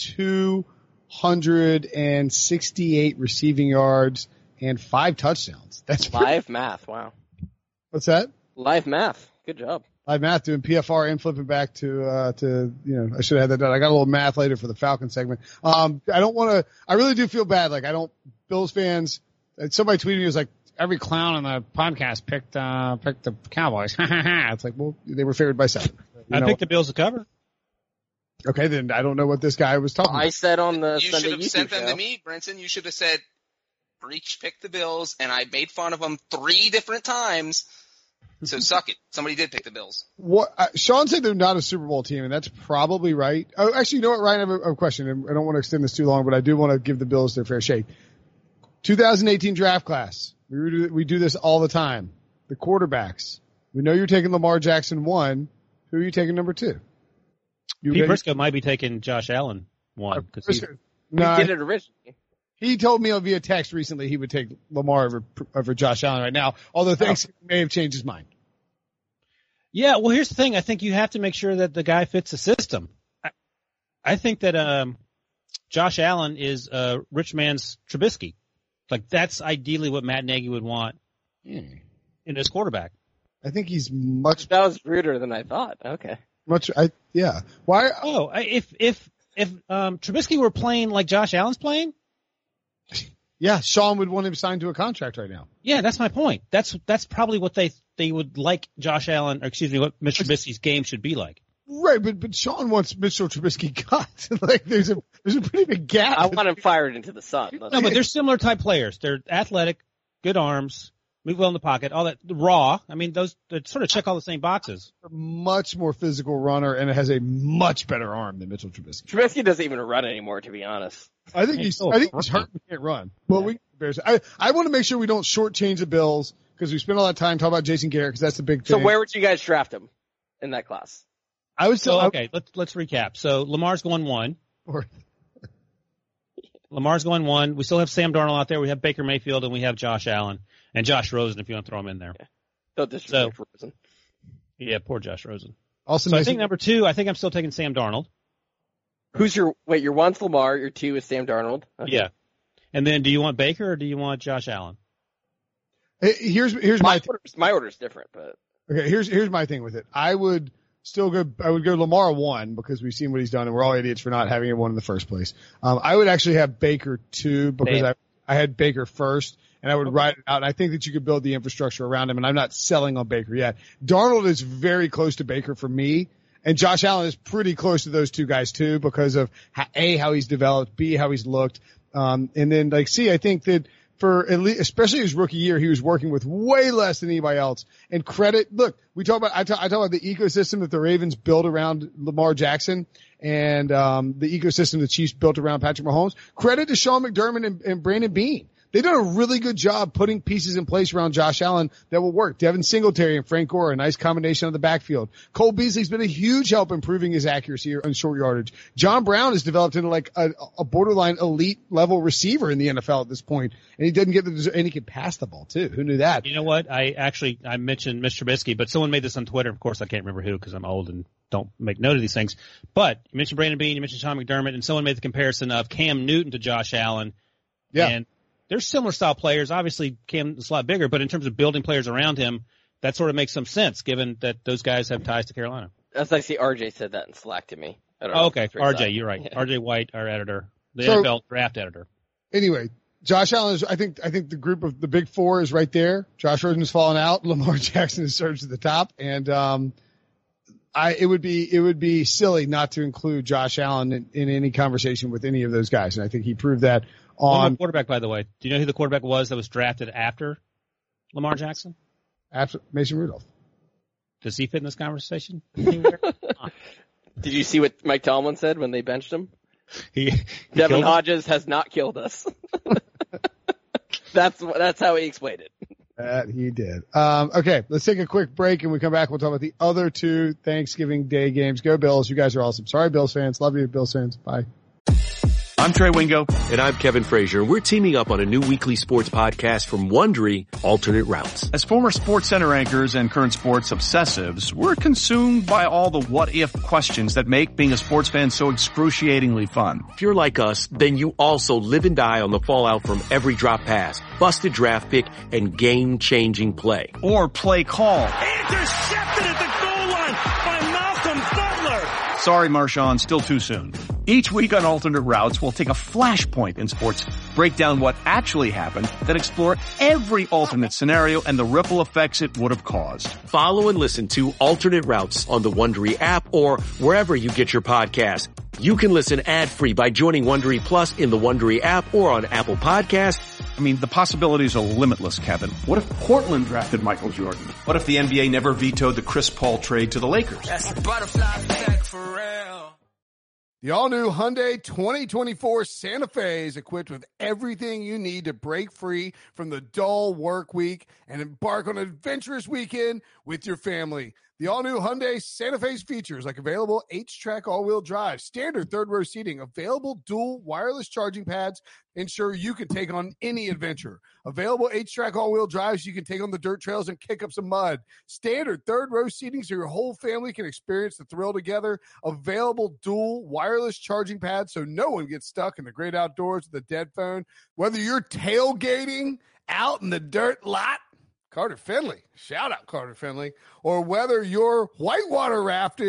268 receiving yards, and 5 touchdowns. That's
Live math. Wow.
What's that?
Live math. Good job.
Live math, doing PFR and flipping back to I should have had that done. I got a little math later for the Falcon segment. I really do feel bad. Like Bills fans, somebody tweeted me, was like, every clown on the podcast picked the Cowboys. It's like, well, they were favored by 7.
I picked the Bills to cover.
Okay, then I don't know what this guy was talking about.
I said on the
You
Sunday
should have
YouTube
sent them
show.
to me, Brinson. You should have said, Breach picked the Bills, and I made fun of them 3 different times. So suck it. Somebody did pick the Bills.
What Sean said they're not a Super Bowl team, and that's probably right. Oh, actually, you know what, Ryan? I have a question. And I don't want to extend this too long, but I do want to give the Bills their fair shake. 2018 draft class. We do this all the time. The quarterbacks. We know you're taking Lamar Jackson 1. Who are you taking number 2?
Pete Briscoe might be taking Josh Allen 1. Cause
No,
He did it originally.
he told me via text recently he would take Lamar over Josh Allen right now, although Thanksgiving may have changed his mind.
Yeah, well, here's the thing. I think you have to make sure that the guy fits the system. I think that Josh Allen is rich man's Trubisky. Like, that's ideally what Matt Nagy would want in his quarterback.
I think he's much.
That was ruder than I thought. Okay.
Yeah. Why?
Oh, if Trubisky were playing like Josh Allen's playing,
yeah, Sean would want him signed to a contract right now.
yeah, that's my point. That's probably what they would like Josh Allen, or excuse me, what Mr. Trubisky's game should be like.
Right, but Sean wants Mitchell Trubisky cut. Like there's a pretty big gap.
I want him fired into the sun.
No, but they're similar type players. They're athletic, good arms, move well in the pocket, all that raw. I mean, those they sort of check all the same boxes.
A much more physical runner and has a much better arm than Mitchell Trubisky.
Trubisky doesn't even run anymore, to be honest.
I think he's hurt and can't run. Well, we I want to make sure we don't shortchange the Bills because we spent all that time talking about Jason Garrett because that's the big thing.
So where would you guys draft him in that class?
I would still
okay. Let's recap. So Lamar's going 1. Lamar's going 1. We still have Sam Darnold out there. We have Baker Mayfield and we have Josh Allen and Josh Rosen if you want to throw him in there.
Yeah. Don't disrespect Rosen.
Yeah, poor Josh Rosen.
Also,
so I think number 2. I think I'm still taking Sam Darnold.
Who's your 1's Lamar, your 2 is Sam Darnold. Okay.
Yeah. And then do you want Baker or do you want Josh Allen?
Here's my
order's different, but
okay. Here's my thing with it. I would go Lamar 1 because we've seen what he's done and we're all idiots for not having him 1 in the first place. I would actually have Baker 2 because I had Baker first and I would write it out. And I think that you could build the infrastructure around him and I'm not selling on Baker yet. Darnold is very close to Baker for me. And Josh Allen is pretty close to those two guys too because of how he's developed, B, how he's looked. And then C, I think that for at least, especially his rookie year, he was working with way less than anybody else. And credit, look, I talk about the ecosystem that the Ravens built around Lamar Jackson and, the ecosystem the Chiefs built around Patrick Mahomes. Credit to Sean McDermott and Brandon Beane. They've done a really good job putting pieces in place around Josh Allen that will work. Devin Singletary and Frank Gore, a nice combination of the backfield. Cole Beasley's been a huge help improving his accuracy on short yardage. John Brown has developed into like a borderline elite level receiver in the NFL at this point, and he doesn't and he can pass the ball too. Who knew that?
You know what? I mentioned Mr. Trubisky, but someone made this on Twitter. Of course, I can't remember who because I'm old and don't make note of these things. But you mentioned Brandon Beane, you mentioned Sean McDermott, and someone made the comparison of Cam Newton to Josh Allen.
Yeah.
And they're similar style players. Obviously, Cam is a lot bigger, but in terms of building players around him, that sort of makes some sense given that those guys have ties to Carolina.
That's actually RJ said that in Slack to me. I don't know
okay. RJ, you're right. Yeah. RJ White, our editor, the NFL draft editor.
Anyway, Josh Allen is, I think the group of the big 4 is right there. Josh Rosen has fallen out. Lamar Jackson has surged to the top. And, it would be silly not to include Josh Allen in any conversation with any of those guys. And I think he proved that on
quarterback, by the way. Do you know who the quarterback was that was drafted after Lamar Jackson?
After Mason Rudolph.
Does he fit in this conversation?
Did you see what Mike Tomlin said when they benched him?
He
Devin Hodges has not killed us. That's how he explained it.
That he did. Okay, let's take a quick break and we come back. We'll talk about the other 2 Thanksgiving Day games. Go Bills. You guys are awesome. Sorry, Bills fans. Love you, Bills fans. Bye.
I'm Trey Wingo. And I'm Kevin Frazier. We're teaming up on a new weekly sports podcast from Wondery, Alternate Routes.
As former Sports Center anchors and current sports obsessives, we're consumed by all the what-if questions that make being a sports fan so excruciatingly fun.
If you're like us, then you also live and die on the fallout from every drop pass, busted draft pick, and game-changing play.
Or play call.
Intercepted at the goal line by Malcolm Butler.
Sorry, Marshawn, still too soon. Each week on Alternate Routes, we'll take a flashpoint in sports, break down what actually happened, then explore every alternate scenario and the ripple effects it would have caused.
Follow and listen to Alternate Routes on the Wondery app or wherever you get your podcasts. You can listen ad-free by joining Wondery Plus in the Wondery app or on Apple Podcasts.
I mean, the possibilities are limitless, Kevin.
What if Portland drafted Michael Jordan? What if the NBA never vetoed the Chris Paul trade to the Lakers?
That's a butterfly effect for real.
The all-new Hyundai 2024 Santa Fe is equipped with everything you need to break free from the dull work week and embark on an adventurous weekend with your family. The all-new Hyundai Santa Fe's features like available H-Track all-wheel drive, standard third-row seating, available dual wireless charging pads, ensure you can take on any adventure. Available H-Track all-wheel drives you can take on the dirt trails and kick up some mud. Standard third-row seating so your whole family can experience the thrill together. Available dual wireless charging pads so no one gets stuck in the great outdoors with a dead phone. Whether you're tailgating out in the dirt lot, Carter Finley, shout out Carter Finley, or whether you're whitewater rafting,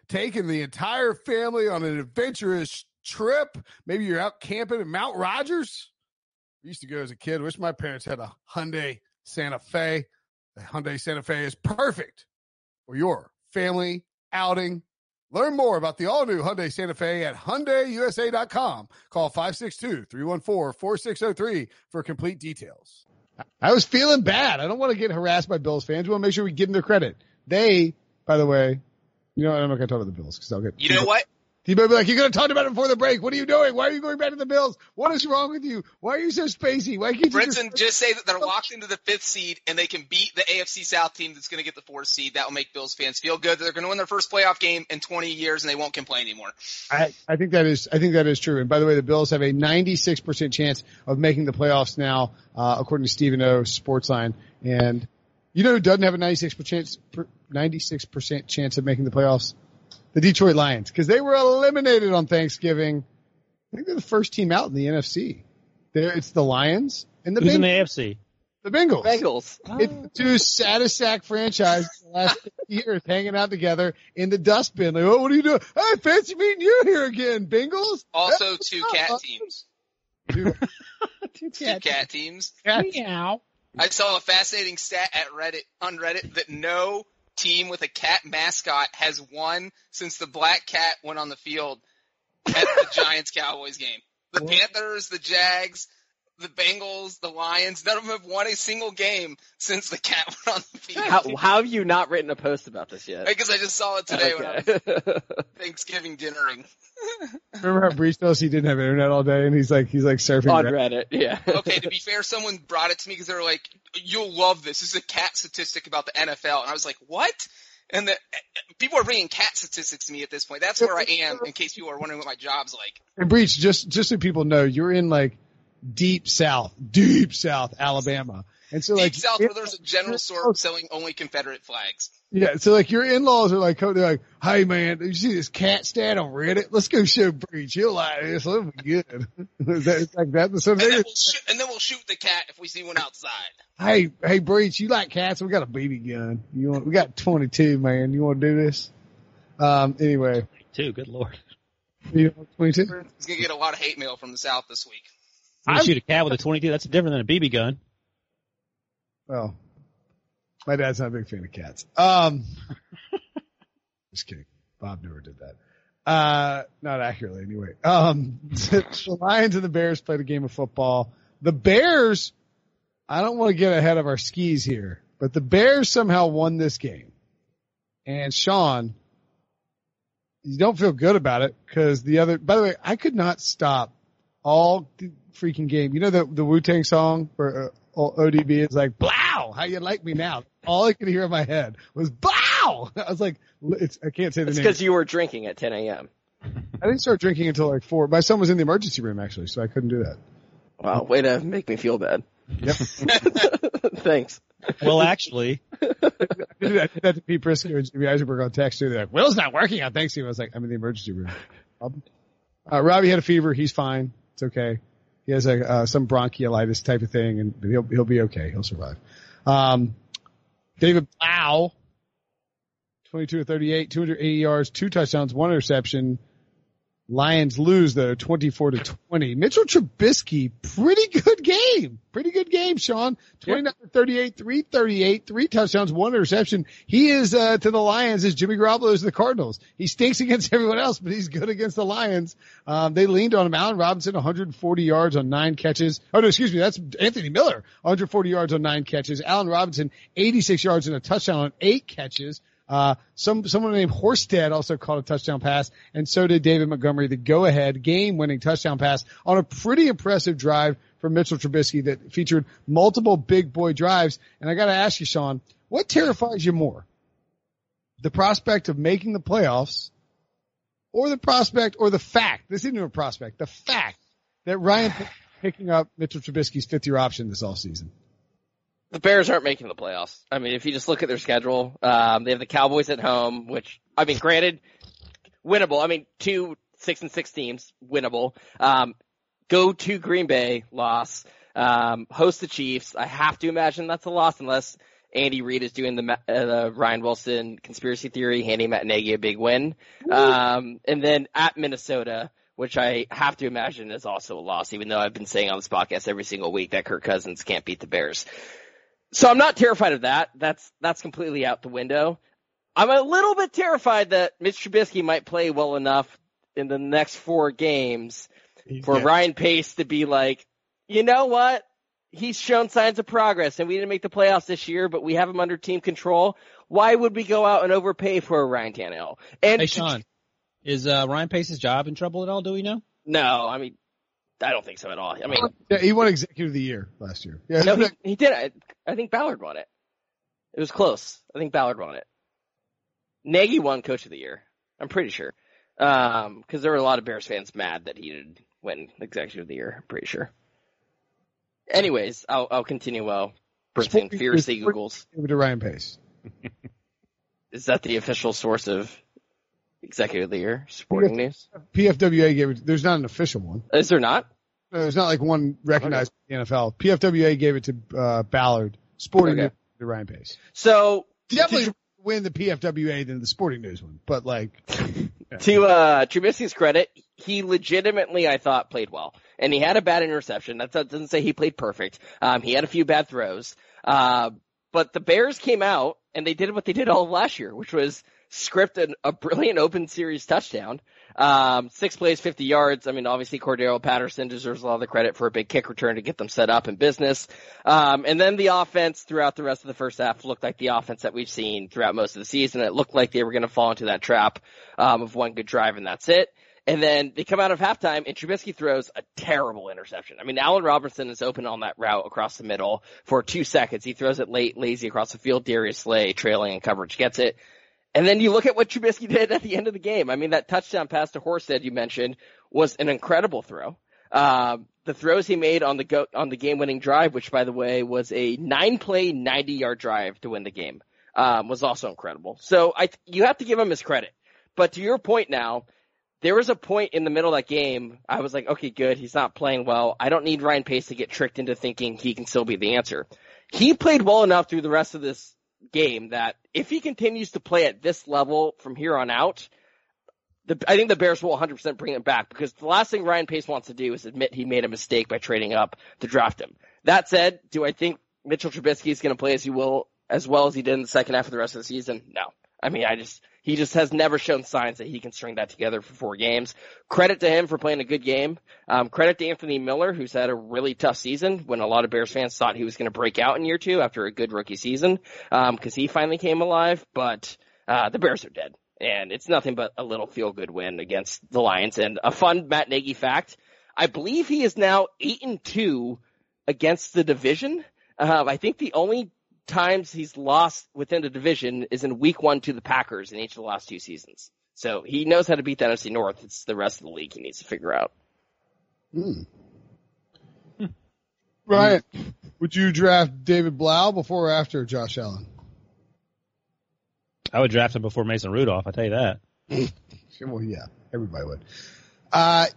taking the entire family on an adventurous trip. Maybe you're out camping in Mount Rogers. I used to go as a kid. Wish my parents had a Hyundai Santa Fe. The Hyundai Santa Fe is perfect for your family outing. Learn more about the all-new Hyundai Santa Fe at HyundaiUSA.com. Call 562-314-4603 for complete details. I was feeling bad. I don't want to get harassed by Bills fans. We want to make sure we give them their credit. They, by the way, you know what? I'm not going to talk about the Bills because I'll get.
You know what?
You might be like, you could have talked about it before the break. What are you doing? Why are you going back to the Bills? What is wrong with you? Why are you so spacey? Why can't you
just say that they're locked into the 5th seed and they can beat the AFC South team that's going to get the 4th seed. That will make Bills fans feel good that they're going to win their first playoff game in 20 years and they won't complain anymore.
I think that is true. And by the way, the Bills have a 96% chance of making the playoffs now, according to Stephen O. Sportsline. And you know who doesn't have a 96% chance of making the playoffs? The Detroit Lions, because they were eliminated on Thanksgiving. I think they're the first team out in the NFC. It's the Lions and the
Who's
Bengals.
in the AFC?
The Bengals.
Oh.
It's the two saddest sack franchises in the last 50 years hanging out together in the dustbin. Like, oh, what are you doing? Hey, fancy meeting you here again, Bengals.
Also, two cat teams.
Two
cat teams.
Meow.
I saw a fascinating stat on Reddit that no team with a cat mascot has won since the black cat went on the field at the Giants-Cowboys game. The Panthers, the Jags, the Bengals, the Lions, none of them have won a single game since the cat went on the field.
How have you not written a post about this yet?
Because I just saw it today when I was Thanksgiving dinnering.
Remember how Breach tells he didn't have internet all day and he's like surfing
on Reddit, yeah.
Okay, to be fair, someone brought it to me because they were like, you'll love this. This is a cat statistic about the NFL. And I was like, what? And people are bringing cat statistics to me at this point. That's where I am, in case people are wondering what my job's like.
And Breach, just so people know, you're in like deep south Alabama. And so
deep south where there's a general store selling only Confederate flags.
Yeah, so like your in-laws are like, they're like, hey man, did you see this cat stat on Reddit? Let's go show Breach. He'll like this. It'll be good. It's like that. So
and then we'll shoot the cat if we see one outside.
Hey, Breach, you like cats? We got a BB gun. We got 22, man. You want to do this? Anyway.
22, good lord.
You know, 22?
He's going to get a lot of hate mail from the South this week.
You shoot a cat with a 22, that's different than a BB gun.
Well, my dad's not a big fan of cats. Just kidding. Bob never did that. Not accurately anyway. The Lions and the Bears played a game of football. The Bears, I don't want to get ahead of our skis here, but the Bears somehow won this game. And Sean, you don't feel good about it because by the way, I could not stop all the freaking game. You know the Wu-Tang song where ODB is like, "Blow, how you like me now?" All I could hear in my head was "Blow." I was like, I can't say the name.
It's because you were drinking at 10 a.m.
I didn't start drinking until like 4. My son was in the emergency room actually, so I couldn't do that.
Wow, way to make me feel bad.
Yep.
Thanks.
Well, actually,
I did that to Pete Prisco and Jimmy Eisenberg on text too. They're like, "Will's not working on Thanksgiving." I was like, "I'm in the emergency room." Robbie had a fever. He's fine. It's okay. He has some bronchiolitis type of thing, and he'll be okay. He'll survive. David Blau, 22 of 38, 280 yards, 2 touchdowns, 1 interception. Lions lose though, 24-20. Mitchell Trubisky, pretty good game, Sean. 29 of 38, 338, 3 touchdowns, 1 interception. He is to the Lions as Jimmy Garoppolo is to the Cardinals. He stinks against everyone else, but he's good against the Lions. They leaned on him. Allen Robinson, 140 yards on 9 catches. Oh no, excuse me, that's Anthony Miller, 140 yards on 9 catches. Allen Robinson, 86 yards and a touchdown on 8 catches. Someone named Horsted also caught a touchdown pass, and so did David Montgomery, the go-ahead game-winning touchdown pass on a pretty impressive drive from Mitchell Trubisky that featured multiple big boy drives. And I got to ask you, Sean, what terrifies you more? The prospect of making the playoffs, or the fact, this isn't even a prospect, the fact that Ryan picking up Mitchell Trubisky's 5th-year option this offseason?
The Bears aren't making the playoffs. I mean, if you just look at their schedule, they have the Cowboys at home, which, I mean, granted, winnable. I mean, 2 6-6 teams, winnable. Go to Green Bay, loss. Host the Chiefs. I have to imagine that's a loss unless Andy Reid is doing the Ryan Wilson conspiracy theory, handing Matt Nagy a big win. And then at Minnesota, which I have to imagine is also a loss, even though I've been saying on this podcast every single week that Kirk Cousins can't beat the Bears. So I'm not terrified of that. That's completely out the window. I'm a little bit terrified that Mitch Trubisky might play well enough in the next 4 games for Ryan Pace to be like, you know what? He's shown signs of progress, and we didn't make the playoffs this year, but we have him under team control. Why would we go out and overpay for Ryan Tannehill? And
hey, Sean, is Ryan Pace's job in trouble at all? Do we know?
No, I mean, I don't think so at all. I mean,
yeah, he won Executive of the Year last year. Yeah,
no, he did. I think Ballard won it. It was close. I think Ballard won it. Nagy won Coach of the Year. I'm pretty sure. Because there were a lot of Bears fans mad that he didn't win Executive of the Year. I'm pretty sure. Anyways, I'll continue while Brinson fiercely Googles.
Give it to Ryan Pace.
Is that the official source of Executive of the Year sporting news?
PFWA gave it. There's not an official one.
Is there not?
No, there's not like one recognized in the NFL. PFWA gave it to Ballard. Sporting news to Ryan Pace.
So
definitely win the PFWA than the Sporting News one, but like
to Trubisky's credit, he legitimately, I thought, played well, and he had a bad interception. That doesn't say he played perfect. He had a few bad throws, but the Bears came out and they did what they did all of last year, which was script a brilliant open series touchdown. 6 plays, 50 yards. I mean, obviously Cordero Patterson deserves a lot of the credit for a big kick return to get them set up in business. And then the offense throughout the rest of the first half looked like the offense that we've seen throughout most of the season. It looked like they were going to fall into that trap, of one good drive and that's it. And then they come out of halftime and Trubisky throws a terrible interception. I mean, Allen Robinson is open on that route across the middle for 2 seconds. He throws it late, lazy across the field. Darius Slay trailing in coverage gets it. And then you look at what Trubisky did at the end of the game. I mean, that touchdown pass to Horsted you mentioned was an incredible throw. The throws he made on the game-winning drive, which by the way was a 9-play, 90-yard drive to win the game, was also incredible. So you have to give him his credit. But to your point now, there was a point in the middle of that game, I was like, okay, good, he's not playing well. I don't need Ryan Pace to get tricked into thinking he can still be the answer. He played well enough through the rest of this game that if he continues to play at this level from here on out, I think the Bears will 100% bring him back, because the last thing Ryan Pace wants to do is admit he made a mistake by trading up to draft him. That said, do I think Mitchell Trubisky is going to play as well as he did in the second half of the rest of the season? No. I mean, he just has never shown signs that he can string that together for 4 games. Credit to him for playing a good game. Credit to Anthony Miller, who's had a really tough season when a lot of Bears fans thought he was going to break out in year 2 after a good rookie season, because he finally came alive. But the Bears are dead, and it's nothing but a little feel-good win against the Lions. And a fun Matt Nagy fact, I believe he is now 8-2 against the division. I think the only times he's lost within the division is in week 1 to the Packers in each of the last 2 seasons. So he knows how to beat the NFC North. It's the rest of the league he needs to figure out.
Ryan, would you draft David Blau before or after Josh Allen?
I would draft him before Mason Rudolph, I'll tell you that.
Well, yeah, everybody would. I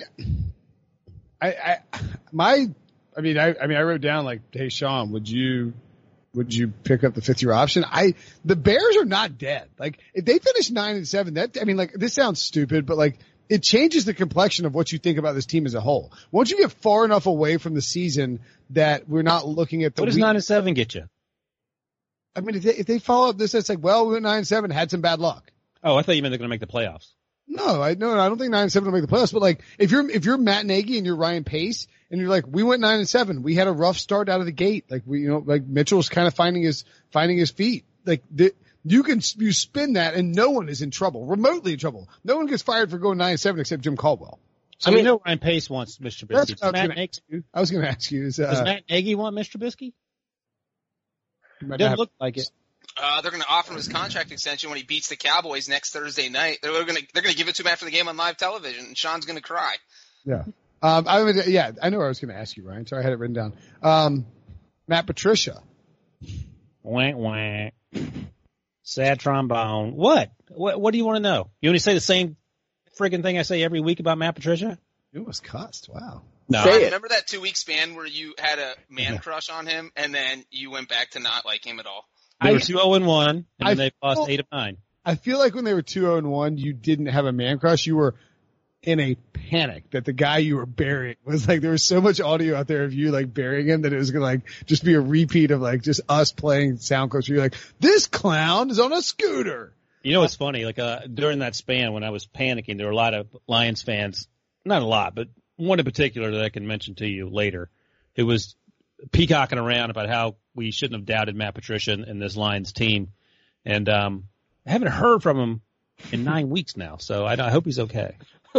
wrote down like, hey Sean, would you pick up the 5th-year option? The Bears are not dead. Like, if they finish 9-7, this sounds stupid, but like, it changes the complexion of what you think about this team as a whole. Once you get far enough away from the season that we're not looking at the.
What does 9-7 get you?
I mean, if they follow up this, it's like, well, we went 9-7, had some bad luck.
Oh, I thought you meant they're going to make the playoffs.
No, I don't think 9-7 will make the playoffs. But like, if you're Matt Nagy and you're Ryan Pace, and you're like, we went 9-7, we had a rough start out of the gate. Like Mitchell's kind of finding his feet. Like you spin that, and no one is in trouble, remotely in trouble. No one gets fired for going 9-7 except Jim Caldwell.
So we know Ryan Pace wants Mr. Trubisky.
I was going to ask you. Does
Matt Nagy want Mr. Trubisky? Doesn't look like it.
They're going to offer him his contract extension when he beats the Cowboys next Thursday night. They're going to give it to him after the game on live television, and Sean's going to cry.
Yeah. I know what I was going to ask you, Ryan. Sorry, I had it written down. Matt Patricia.
Wank, wank. Sad trombone. What do you want to know? You want to say the same friggin' thing I say every week about Matt Patricia?
It was cussed. Wow.
No.
Remember that 2-week span where you had a man crush on him, and then you went back to not like him at all?
They were 2-0-1, and then they lost 8 of 9.
I feel like when they were 2-0-1, you didn't have a man crush. You were in a panic that the guy you were burying was like, there was so much audio out there of you like burying him that it was going to like just be a repeat of like just us playing sound clips where you're like, this clown is on a scooter.
You know what's funny? Like, during that span when I was panicking, there were a lot of Lions fans, not a lot, but one in particular that I can mention to you later, who was peacocking around about how we shouldn't have doubted Matt Patricia and this Lions team. And, I haven't heard from him in 9 weeks now, so I hope he's okay.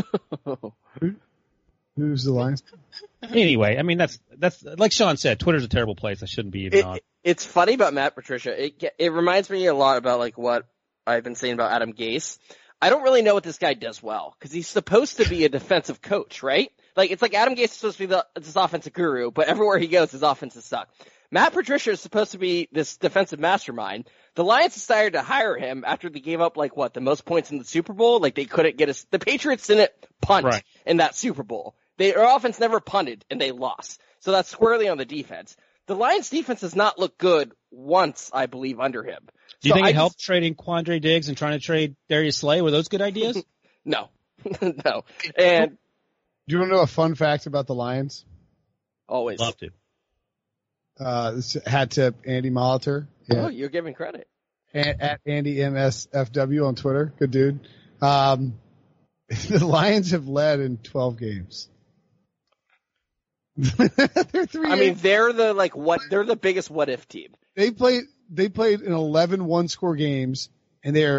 Who's the Lions?
Anyway, I mean, that's like Sean said, Twitter's a terrible place. I shouldn't be even on.
It's funny about Matt Patricia. It reminds me a lot about like what I've been saying about Adam Gase. I don't really know what this guy does well because he's supposed to be a defensive coach, right? Like, it's like Adam Gase is supposed to be this offensive guru, but everywhere he goes, his offenses suck. Matt Patricia is supposed to be this defensive mastermind. The Lions decided to hire him after they gave up, like, the most points in the Super Bowl? Like, they couldn't get the Patriots didn't punt in that Super Bowl. Their offense never punted, and they lost. So that's squarely on the defense. The Lions defense does not look good once, I believe, under him.
Do you think it helped trading Quandre Diggs and trying to trade Darius Slay? Were those good ideas?
No. No. And
do you want to know a fun fact about the Lions?
Always.
Love to.
This hat tip Andy Molitor.
Yeah. Oh, you're giving credit.
At Andy MSFW on Twitter. Good dude. The Lions have led in 12 games. They're
they're the biggest what if team.
They played in 11 one-score games, and they're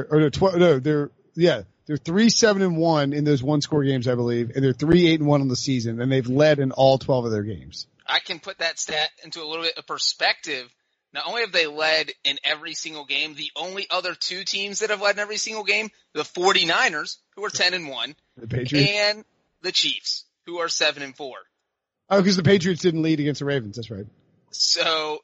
3-7-1 in those one-score games, I believe, and they're 3-8-1 on the season, and they've led in all 12 of their games.
I can put that stat into a little bit of perspective. Not only have they led in every single game, the only other two teams that have led in every single game, the 49ers, who are 10-1,
the Patriots,
and the Chiefs, who are 7-4.
Oh, because the Patriots didn't lead against the Ravens. That's right.
So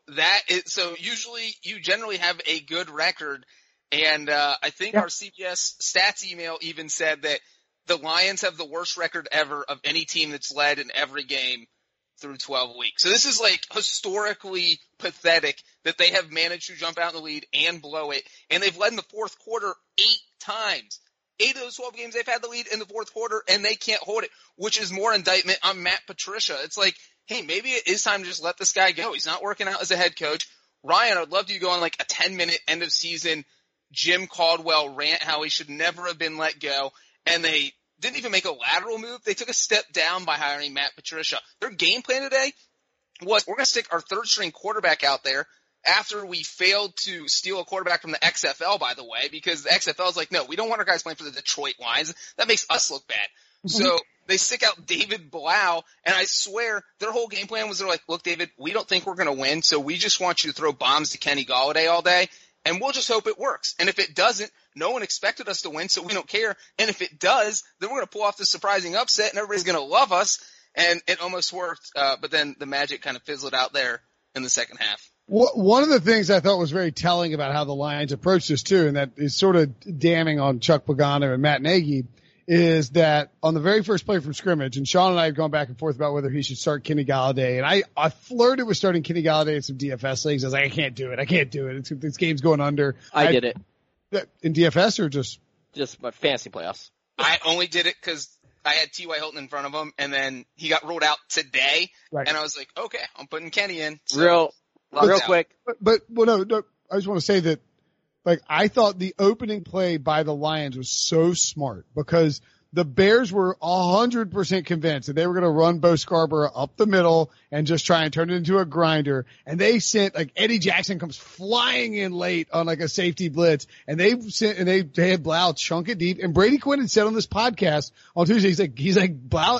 usually you generally have a good record, and I think our CBS stats email even said that the Lions have the worst record ever of any team that's led in every game through 12 weeks. So this is like historically pathetic that they have managed to jump out in the lead and blow it, and they've led in the fourth quarter 8 times. 8 of those 12 games they've had the lead in the fourth quarter, and they can't hold it, which is more indictment on Matt Patricia. It's like, hey, maybe it is time to just let this guy go. He's not working out as a head coach. Ryan, I'd love you to go on like a 10-minute end of season Jim Caldwell rant how he should never have been let go, and they didn't even make a lateral move. They took a step down by hiring Matt Patricia. Their game plan today was, we're going to stick our third-string quarterback out there after we failed to steal a quarterback from the XFL, by the way, because the XFL is like, no, we don't want our guys playing for the Detroit Lions. That makes us look bad. So they stick out David Blau, and I swear their whole game plan was they're like, look, David, we don't think we're going to win, so we just want you to throw bombs to Kenny Golladay all day, and we'll just hope it works. And if it doesn't, no one expected us to win, so we don't care. And if it does, then we're going to pull off this surprising upset, and everybody's going to love us. And it almost worked, but then the magic kind of fizzled out there in the second half.
One of the things I thought was very telling about how the Lions approached this too, and that is sort of damning on Chuck Pagano and Matt Nagy, is that on the very first play from scrimmage, and Sean and I have gone back and forth about whether he should start Kenny Golladay, and I flirted with starting Kenny Golladay in some DFS leagues. I was like, I can't do it. This game's going under.
I did it.
In DFS or just
my fantasy playoffs?
I only did it because I had T.Y. Hilton in front of him, and then he got ruled out today, and I was like, okay, I'm putting Kenny in. So
real quick.
But no, I just want to say that, like, I thought the opening play by the Lions was so smart because the Bears were 100% convinced that they were going to run Bo Scarborough up the middle and just try and turn it into a grinder. And they sent, like, Eddie Jackson comes flying in late on like a safety blitz, and they had Blau chunk it deep. And Brady Quinn had said on this podcast on Tuesday, he's like Blau.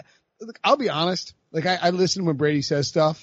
I'll be honest, like I listen when Brady says stuff.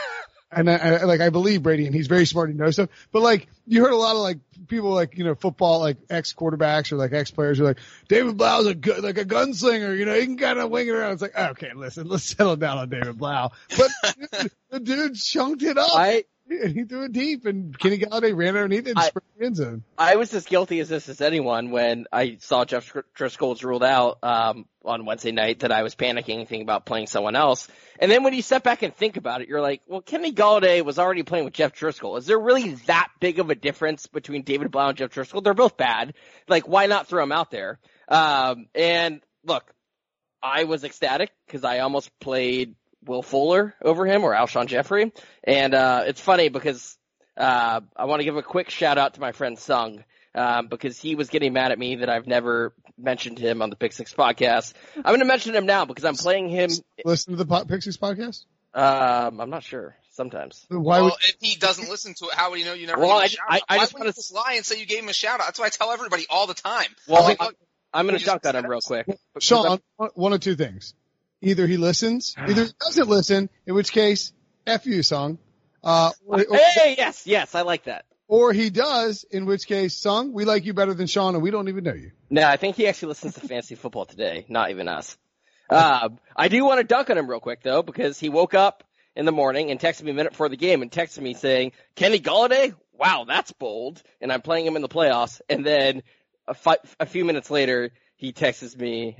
And I believe Brady, and he's very smart. He knows stuff. But like, you heard a lot of like people like, football, like ex-quarterbacks or like ex-players who are like, David Blau's a gunslinger, he can kind of wing it around. It's like, okay, listen, let's settle down on David Blau. But the dude chunked it up. and he threw it deep, and Kenny Galladay ran underneath it and sprayed the end zone.
I was as guilty as anyone when I saw Jeff Driscoll was ruled out on Wednesday night that I was panicking thinking about playing someone else. And then when you step back and think about it, you're like, well, Kenny Galladay was already playing with Jeff Driscoll. Is there really that big of a difference between David Blau and Jeff Driscoll? They're both bad. Like, why not throw them out there? And look, I was ecstatic because I almost played Will Fuller over him or Alshon Jeffrey. And it's funny because I want to give a quick shout out to my friend Sung because he was getting mad at me that I've never mentioned him on the Pick Six podcast. I'm going to mention him now because I'm playing him.
Listen to the Pick Six podcast?
I'm not sure. Sometimes.
If he doesn't listen to it, how would he know you never gave him a shout out? I just want to lie and say you gave him a shout out. That's what I tell everybody all the time.
Well, I'm going to dunk on him real quick.
Sean, one of two things. Either he listens, either he doesn't listen, in which case, F you, Sung.
Hey, yes, I like that.
Or he does, in which case, Sung, we like you better than Sean, and we don't even know you.
No, I think he actually listens to Fantasy Football Today, not even us. I do want to dunk on him real quick, though, because he woke up in the morning and texted me a minute before the game and texted me saying, Kenny Galladay? Wow, that's bold. And I'm playing him in the playoffs. And then a few minutes later, he texts me,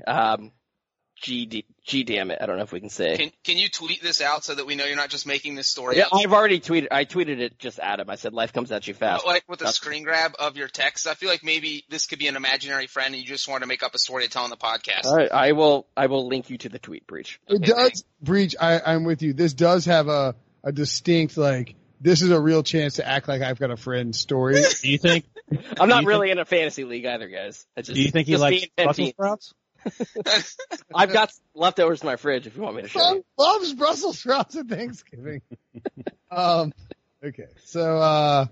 G damn it. I don't know if we can say.
Can you tweet this out so that we know you're not just making this story
Yeah,
up?
I've already tweeted. I tweeted it just at him. I said, life comes at you fast.
Like with a screen grab of your text. I feel like maybe this could be an imaginary friend and you just want to make up a story to tell on the podcast.
All right. I will link you to the tweet, Breach.
It does, Breach, I'm with you. This does have a distinct, like, this is a real chance to act like I've got a friend story.
Do you think?
I'm not really in a fantasy league either, guys.
Do you think he likes Brussels sprouts?
I've got leftovers in my fridge if you want me to show you.
Loves Brussels sprouts at Thanksgiving. Okay. So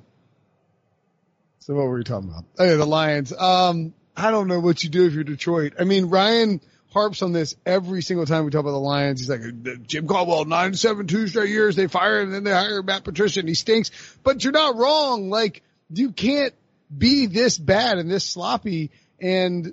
what were we talking about? Oh, yeah, the Lions. I don't know what you do if you're Detroit. I mean, Ryan harps on this every single time we talk about the Lions. He's like, Jim Caldwell, 9-7, 2 straight years. They fire and then they hire Matt Patricia and he stinks. But you're not wrong. Like, you can't be this bad and this sloppy. And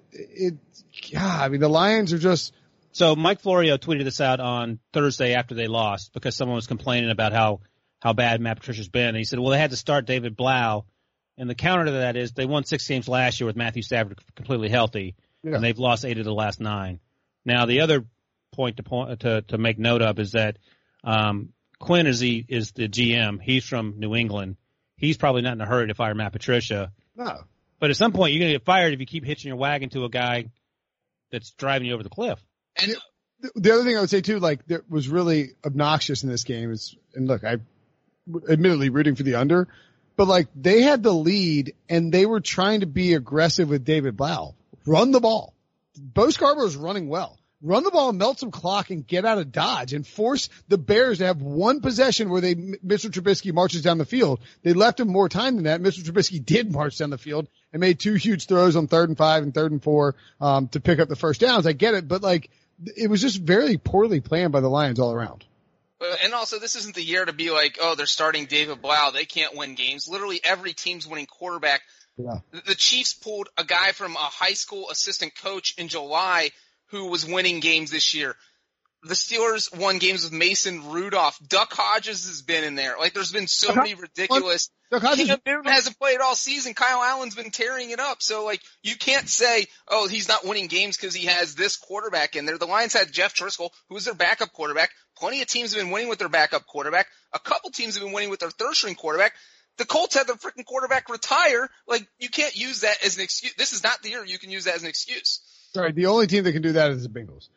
the Lions are just.
So Mike Florio tweeted this out on Thursday after they lost because someone was complaining about how bad Matt Patricia's been. And he said, well, they had to start David Blau. And the counter to that is they won 6 games last year with Matthew Stafford completely healthy. Yeah. And they've lost 8 of the last 9. Now, the other point to make note of is that Quinn is the GM. He's from New England. He's probably not in a hurry to fire Matt Patricia.
No.
But at some point, you're going to get fired if you keep hitching your wagon to a guy that's driving you over the cliff.
And the other thing I would say, too, like, that was really obnoxious in this game is, and look, I admittedly rooting for the under, but, like, they had the lead, and they were trying to be aggressive with David Blau. Run the ball. Bo Scarborough's running well. Run the ball and melt some clock and get out of Dodge and force the Bears to have one possession where Mr. Trubisky marches down the field. They left him more time than that. Mr. Trubisky did march down the field and made 2 huge throws on 3rd and 5 and 3rd and 4 to pick up the first downs. I get it, but like it was just very poorly planned by the Lions all around.
And also, this isn't the year to be like, oh, they're starting David Blau. They can't win games. Literally every team's winning quarterback.
Yeah.
The Chiefs pulled a guy from a high school assistant coach in July who was winning games this year. The Steelers won games with Mason Rudolph. Duck Hodges has been in there. Like, there's been so many ridiculous. Cam Newton hasn't played all season. Kyle Allen's been tearing it up. So, like, you can't say, oh, he's not winning games because he has this quarterback in there. The Lions had Jeff Driscoll, who was their backup quarterback. Plenty of teams have been winning with their backup quarterback. A couple teams have been winning with their third-string quarterback. The Colts had their freaking quarterback retire. Like, you can't use that as an excuse. This is not the year you can use that as an excuse.
Sorry, the only team that can do that is the Bengals.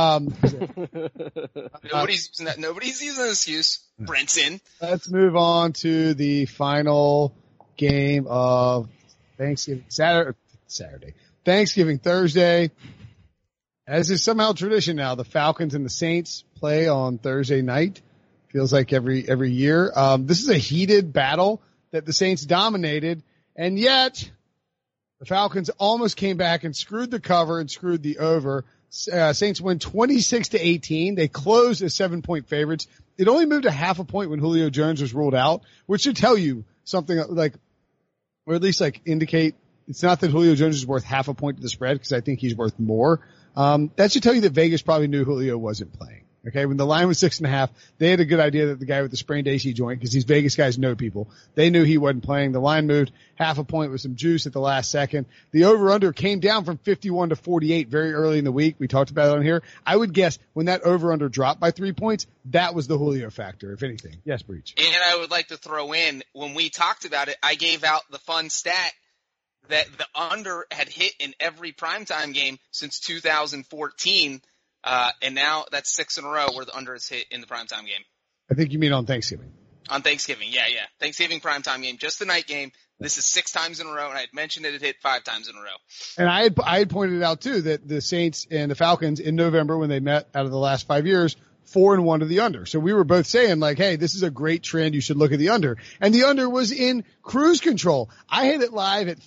Nobody's using that. Nobody's using an excuse. Brenton.
Let's move on to the final game of Thanksgiving Saturday. Thanksgiving Thursday. As is somehow tradition now, the Falcons and the Saints play on Thursday night. Feels like every year. This is a heated battle that the Saints dominated, and yet the Falcons almost came back and screwed the cover and screwed the over. Saints win 26-18. They closed as 7-point favorites. It only moved a half a point when Julio Jones was ruled out, which should tell you something like, or at least like indicate it's not that Julio Jones is worth half a point to the spread because I think he's worth more. That should tell you that Vegas probably knew Julio wasn't playing. Okay, when the line was 6.5, they had a good idea that the guy with the sprained AC joint, because these Vegas guys know people, they knew he wasn't playing. The line moved half a point with some juice at the last second. The over-under came down from 51 to 48 very early in the week. We talked about it on here. I would guess when that over-under dropped by 3 points, that was the Julio factor, if anything. Yes, Breach.
And I would like to throw in, when we talked about it, I gave out the fun stat that the under had hit in every primetime game since 2014. And now that's 6 in a row where the under is hit in the primetime game.
I think you mean on Thanksgiving.
On Thanksgiving, yeah. Thanksgiving primetime game, just the night game. This is 6 times in a row, and I had mentioned it hit 5 times in a row.
And I had pointed out too that the Saints and the Falcons in November, when they met out of the last 5 years, 4-1 to the under. So we were both saying like, hey, this is a great trend. You should look at the under. And the under was in cruise control. I had it live at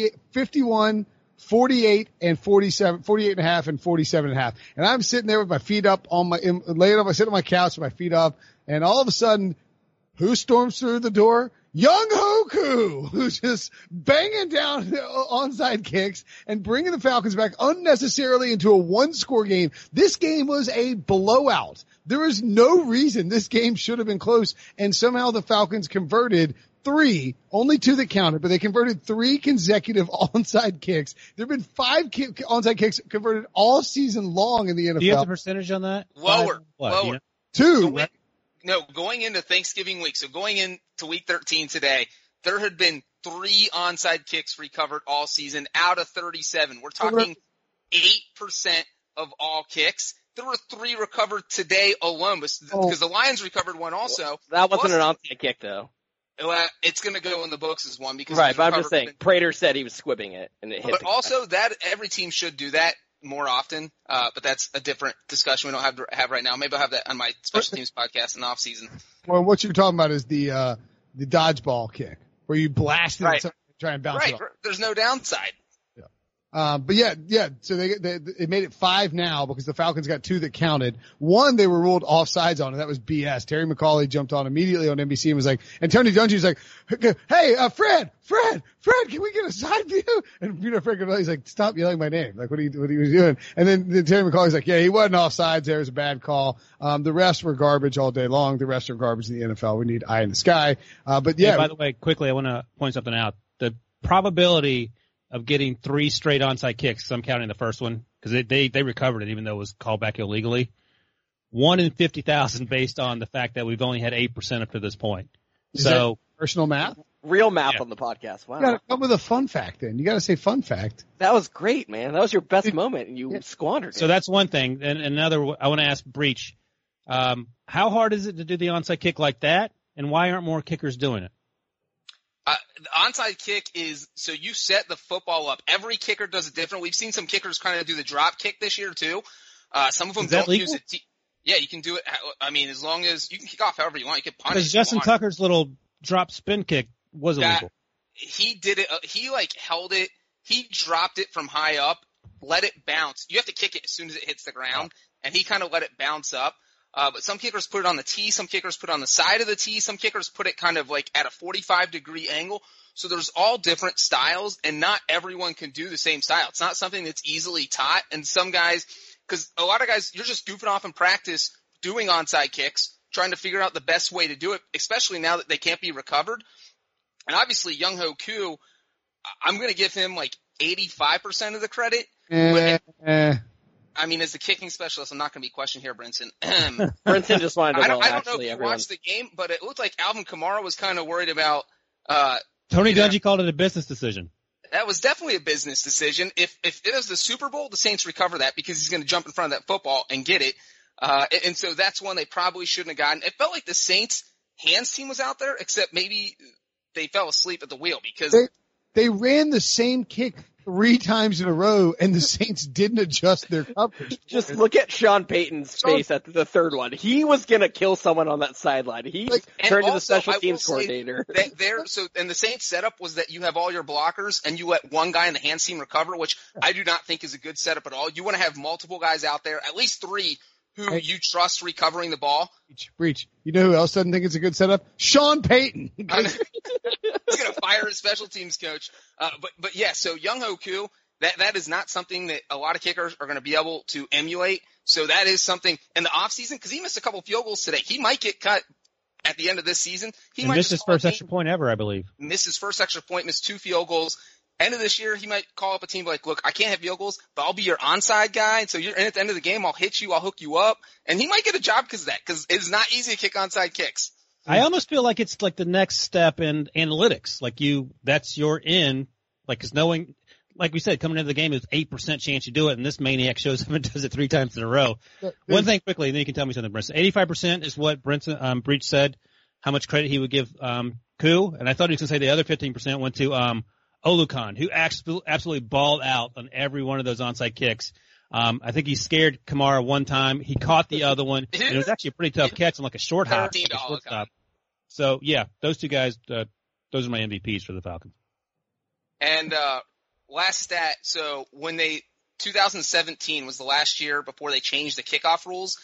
51, 48 and 47, 48 and a half and 47 and a half. And I'm sitting there with my feet up on my, laying up, I sit on my couch with my feet up, and all of a sudden, who storms through the door? Young Hoku, who's just banging down onside kicks and bringing the Falcons back unnecessarily into a 1-score game. This game was a blowout. There is no reason this game should have been close, and somehow the Falcons converted 3, only 2 that counted, but they converted 3 consecutive onside kicks. There have been 5 onside kicks converted all season long in the NFL.
Do you have the percentage on that?
Lower.
You know?
2. Right?
No, going into Thanksgiving week, so going into week 13 today, there had been 3 onside kicks recovered all season out of 37. We're talking 8% of all kicks. There were 3 recovered today alone, because the Lions recovered 1 also.
That wasn't an onside kick, though.
Well, it's going to go in the books as 1 because
right. But I'm just saying, Prater said he was squibbing it, and it hit.
But also that every team should do that more often. But that's a different discussion we don't have right now. Maybe I'll have that on my special teams podcast in the off season.
Well, what you're talking about is the dodgeball kick where you blast it and try and bounce it off.
There's no downside.
But yeah. So they made it 5 now because the Falcons got 2 that counted. 1 they were ruled offsides on, and that was BS. Terry McAulay jumped on immediately on NBC and was like, and Tony Dungy was like, hey, Fred, can we get a side view? And Fred he's like, stop yelling my name. Like what he was doing. And then Terry McAulay's like, yeah, he wasn't offsides. There was a bad call. The refs were garbage all day long. The refs are garbage in the NFL. We need eye in the sky. But yeah.
Hey, by the way, quickly, I want to point something out. The probability of getting 3 straight onside kicks, I'm counting the first one, because they recovered it even though it was called back illegally. 1 in 50,000 based on the fact that we've only had 8% up to this point.
Is that personal math?
Real math on the podcast. Wow.
You gotta come with a fun fact then. You gotta say fun fact.
That was great, man. That was your best moment and you squandered it.
So that's one thing. And another, I want to ask Breach, how hard is it to do the onside kick like that? And why aren't more kickers doing it?
The onside kick is, so you set the football up. Every kicker does it different. We've seen some kickers kind of do the drop kick this year too. Some of them don't use it. Yeah, you can do it. I mean, as long as you can kick off however you want. You can punish.
Because Justin Tucker's little drop spin kick was illegal.
He did it. He held it. He dropped it from high up, let it bounce. You have to kick it as soon as it hits the ground, and he kind of let it bounce up. But some kickers put it on the tee, some kickers put it on the side of the tee, some kickers put it kind of like at a 45-degree angle. So there's all different styles, and not everyone can do the same style. It's not something that's easily taught, and some guys, because a lot of guys, you're just goofing off in practice doing onside kicks, trying to figure out the best way to do it, especially now that they can't be recovered. And obviously, Younghoe Koo, I'm going to give him like 85% of the credit. I mean, as the kicking specialist, I'm not going to be questioned here, Brinson.
Brinson just wanted to
I don't know if you watched the game, but it looked like Alvin Kamara was kind of worried about
Tony Dungy called it a business decision.
That was definitely a business decision. If it was the Super Bowl, the Saints recover that because he's going to jump in front of that football and get it. And so that's one they probably shouldn't have gotten. It felt like the Saints hands team was out there, except maybe they fell asleep at the wheel because
they ran the same kick 3 times in a row, and the Saints didn't adjust their coverage.
Just look at Sean Payton's face at the third one. He was going to kill someone on that sideline. He turned to the special teams coordinator.
And the Saints setup was that you have all your blockers, and you let one guy in the hand team recover, which I do not think is a good setup at all. You want to have multiple guys out there, at least 3, who you trust recovering the ball.
Breach. You know who else doesn't think it's a good setup? Sean Payton.
He's going to fire his special teams coach. But yeah, so Younghoe Koo, that is not something that a lot of kickers are going to be able to emulate. So that is something in the offseason, because he missed a couple field goals today. He might get cut at the end of this season. He might
missed his first extra point ever, I believe.
Missed his first extra point, missed 2 field goals. End of this year, he might call up a team like, look, I can't have field goals, but I'll be your onside guy. So you're in at the end of the game. I'll hit you. I'll hook you up. And he might get a job because of that, because it's not easy to kick onside kicks.
I almost feel like it's like the next step in analytics. Like that's your in, like, cause knowing, like we said, coming into the game, it's 8% chance you do it, and this maniac shows up and does it 3 times in a row. One thing quickly, and then you can tell me something, Brinson. 85% is what Breach said, how much credit he would give Koo, and I thought he was going to say the other 15% went to Olukan, who absolutely balled out on every one of those onside kicks. I think he scared Kamara one time. He caught the other one, and it was actually a pretty tough catch on like a short hop. So, yeah, those 2 guys, those are my MVPs for the Falcons.
And last stat, so 2017 was the last year before they changed the kickoff rules,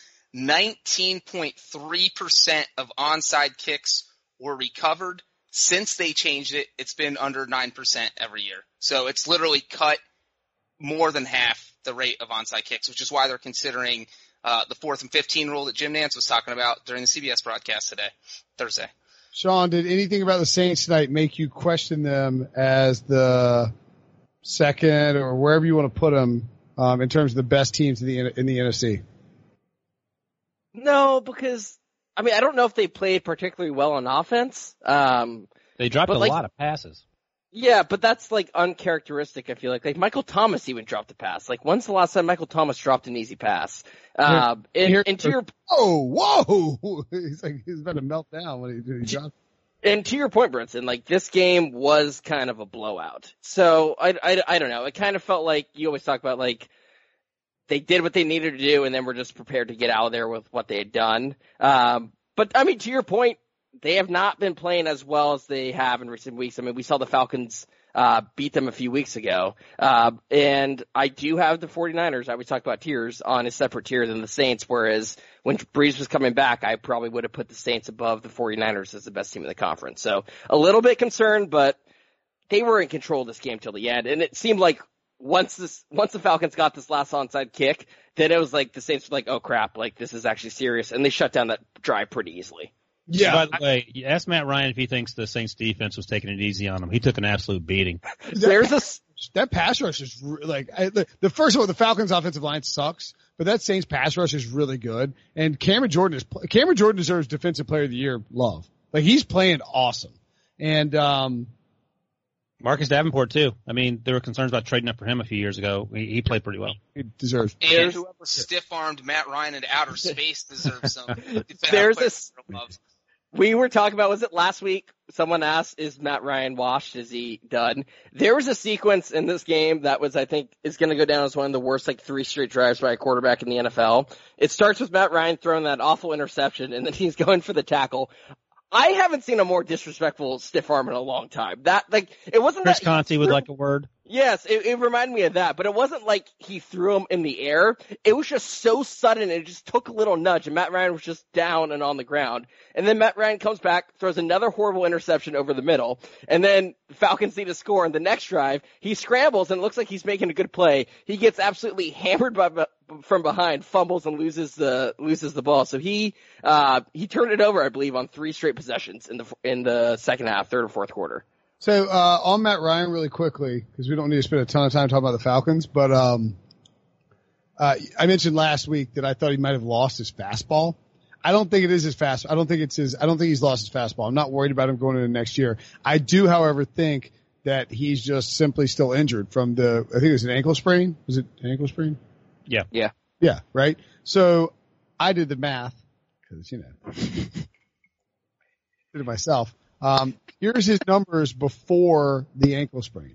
19.3% of onside kicks were recovered. Since they changed it, it's been under 9% every year. So it's literally cut more than half the rate of onside kicks, which is why they're considering the 4th and 15 rule that Jim Nantz was talking about during the CBS broadcast Thursday.
Sean, did anything about the Saints tonight make you question them as the second or wherever you want to put them in terms of the best teams in the NFC?
No, because I don't know if they played particularly well on offense.
They dropped a lot of passes.
Yeah, but that's like uncharacteristic, I feel like. Like Michael Thomas even dropped a pass. Like when's the last time Michael Thomas dropped an easy pass? Whoa! He's about to melt down when he dropped. And to your point, Brinson, like this game was kind of a blowout. So I don't know. It kind of felt like you always talk about like they did what they needed to do and then were just prepared to get out of there with what they had done. But to your point, they have not been playing as well as they have in recent weeks. We saw the Falcons beat them a few weeks ago. And I do have the 49ers, I always talk about tiers, on a separate tier than the Saints, whereas when Breeze was coming back, I probably would have put the Saints above the 49ers as the best team in the conference. So a little bit concerned, but they were in control of this game till the end. And it seemed like once the Falcons got this last onside kick, then it was like the Saints were like, oh crap, like this is actually serious. And they shut down that drive pretty easily.
Yeah. By the way, you ask Matt Ryan if he thinks the Saints defense was taking it easy on him. He took an absolute beating.
That pass rush is like the first one. The Falcons' offensive line sucks, but that Saints pass rush is really good. And Cameron Jordan deserves Defensive Player of the Year love. Like he's playing awesome. And
Marcus Davenport too. There were concerns about trading up for him a few years ago. He played pretty well.
He deserves.
And whoever stiff-armed Matt Ryan into outer space deserves some.
We were talking about, was it last week? Someone asked, is Matt Ryan washed? Is he done? There was a sequence in this game that was, I think, is going to go down as one of the worst, 3 straight drives by a quarterback in the NFL. It starts with Matt Ryan throwing that awful interception, and then he's going for the tackle. I haven't seen a more disrespectful stiff arm in a long time. It wasn't
Chris Conte would like a word.
Yes, it reminded me of that, but it wasn't like he threw him in the air. It was just so sudden, and it just took a little nudge, and Matt Ryan was just down and on the ground. And then Matt Ryan comes back, throws another horrible interception over the middle, and then the Falcons need to score on the next drive. He scrambles, and it looks like he's making a good play. He gets absolutely hammered from behind, fumbles, and loses the ball. So he turned it over, I believe, on 3 straight possessions in the second half, third or fourth quarter.
So, on Matt Ryan really quickly, because we don't need to spend a ton of time talking about the Falcons, but, I mentioned last week that I thought he might have lost his fastball. I don't think it is his fast. I don't think he's lost his fastball. I'm not worried about him going into next year. I do, however, think that he's just simply still injured from I think it was an ankle sprain. Was it an ankle sprain?
Yeah.
Yeah.
Yeah, right? So, I did the math, because, did it myself. Here's his numbers before the ankle sprain.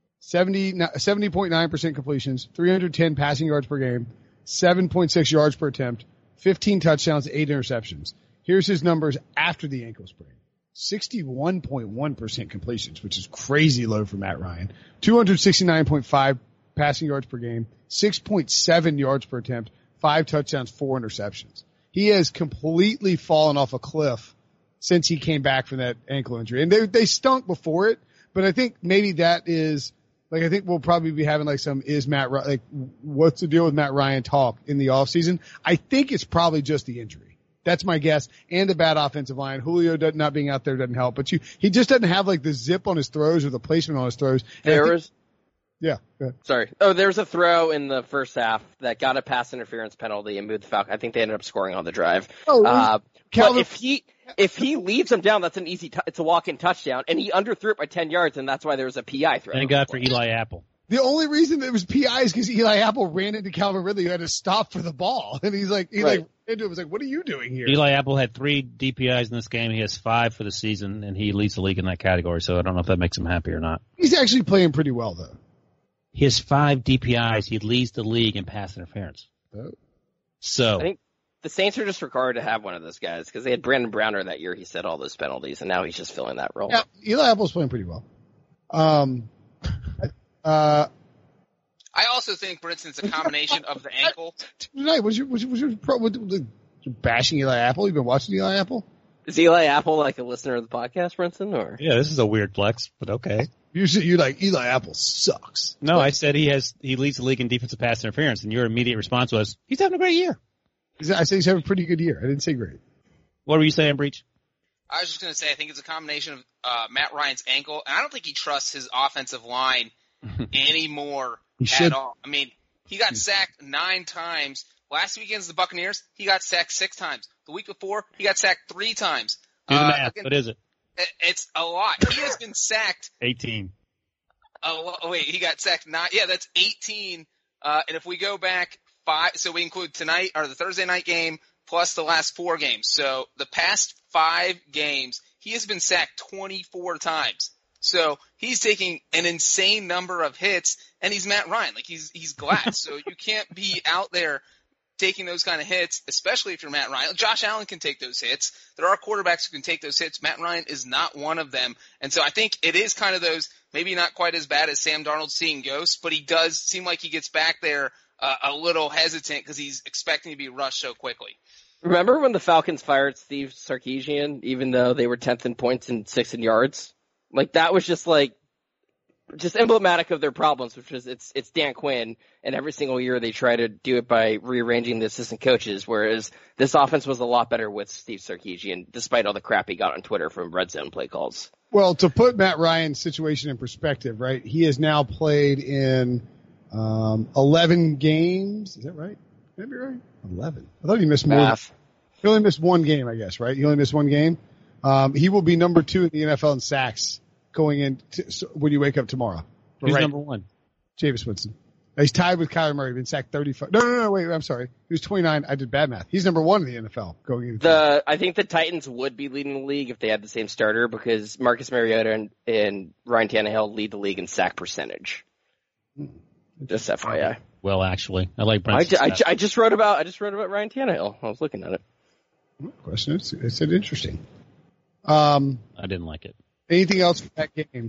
70.9% completions, 310 passing yards per game, 7.6 yards per attempt, 15 touchdowns, 8 interceptions. Here's his numbers after the ankle sprain. 61.1% completions, which is crazy low for Matt Ryan. 269.5 passing yards per game, 6.7 yards per attempt, 5 touchdowns, 4 interceptions. He has completely fallen off a cliff since he came back from that ankle injury. And they stunk before it, but I think maybe that is Like, I think we'll probably be having like some what's the deal with Matt Ryan talk in the offseason. I think it's probably just the injury. That's my guess. And the bad offensive line. Julio not being out there doesn't help, but he just doesn't have like the zip on his throws or the placement on his throws. Yeah.
Sorry. Oh, there was a throw in the first half that got a pass interference penalty and moved the Falcons. I think they ended up scoring on the drive. But if he leaves them down, that's an it's a walk-in touchdown, and he underthrew it by 10 yards, and that's why there was a PI throw.
Thank God for Eli Apple.
The only reason it was PI is because Eli Apple ran into Calvin Ridley, who had to stop for the ball, and he was like, "What are you doing here?"
Eli Apple had 3 DPIs in this game. He has 5 for the season, and he leads the league in that category. So I don't know if that makes him happy or not.
He's actually playing pretty well, though.
He has 5 DPIs. He leads the league in pass interference.
Oh.
So
I think the Saints are just required to have one of those guys because they had Brandon Browner that year. He set all those penalties, and now he's just filling that role.
Yeah, Eli Apple's playing pretty well.
I also think, for instance, a combination of the ankle.
Tonight, was your bashing Eli Apple? You've been watching Eli Apple?
Is Eli Apple like a listener of the podcast, Brinson? Or
yeah, this is a weird flex, but okay.
You like Eli Apple sucks.
No, I said he leads the league in defensive pass interference, and your immediate response was, he's having a great year.
I said he's having a pretty good year. I didn't say great.
What were you saying, Breach?
I was just going to say I think it's a combination of Matt Ryan's ankle, and I don't think he trusts his offensive line anymore at all. I mean, he got sacked 9 times. Last week against the Buccaneers, he got sacked 6 times. The week before, he got sacked 3 times.
Do the math. What is it?
It's a lot. He has been sacked
18.
Oh, wait, he got sacked 9. Yeah, that's 18. And if we go back 5, so we include tonight or the Thursday night game plus the last 4 games. So the past 5 games, he has been sacked 24 times. So he's taking an insane number of hits, and he's Matt Ryan. Like he's glass. So you can't be out there taking those kind of hits, especially if you're Matt Ryan. Josh Allen can take those hits. There are quarterbacks who can take those hits. Matt Ryan is not one of them. And so I think it is kind of those, maybe not quite as bad as Sam Darnold seeing ghosts, but he does seem like he gets back there a little hesitant because he's expecting to be rushed so quickly.
Remember when the Falcons fired Steve Sarkisian, even though they were 10th in points and 6th in yards? Like, that was just emblematic of their problems, which is it's Dan Quinn, and every single year they try to do it by rearranging the assistant coaches, whereas this offense was a lot better with Steve Sarkisian, despite all the crap he got on Twitter from red zone play calls.
Well, to put Matt Ryan's situation in perspective, right, he has now played in 11 games. Is that right? That'd be right. 11. I thought he missed more.
Math.
He only missed 1 game, I guess, right? He only missed 1 game. He will be number 2 in the NFL in sacks going in when you wake up tomorrow.
Who's number 1?
Jameis Winston. He's tied with Kyler Murray. Been sacked 35. No, wait, I'm sorry. He was 29. I did bad math. He's number 1 in the NFL going into
I think the Titans would be leading the league if they had the same starter because Marcus Mariota and Ryan Tannehill lead the league in sack percentage. Just FYI.
Well, actually, I like Brent.
I just wrote about Ryan Tannehill. I was looking at it.
Question. It's interesting.
I didn't like it.
Anything else for that game?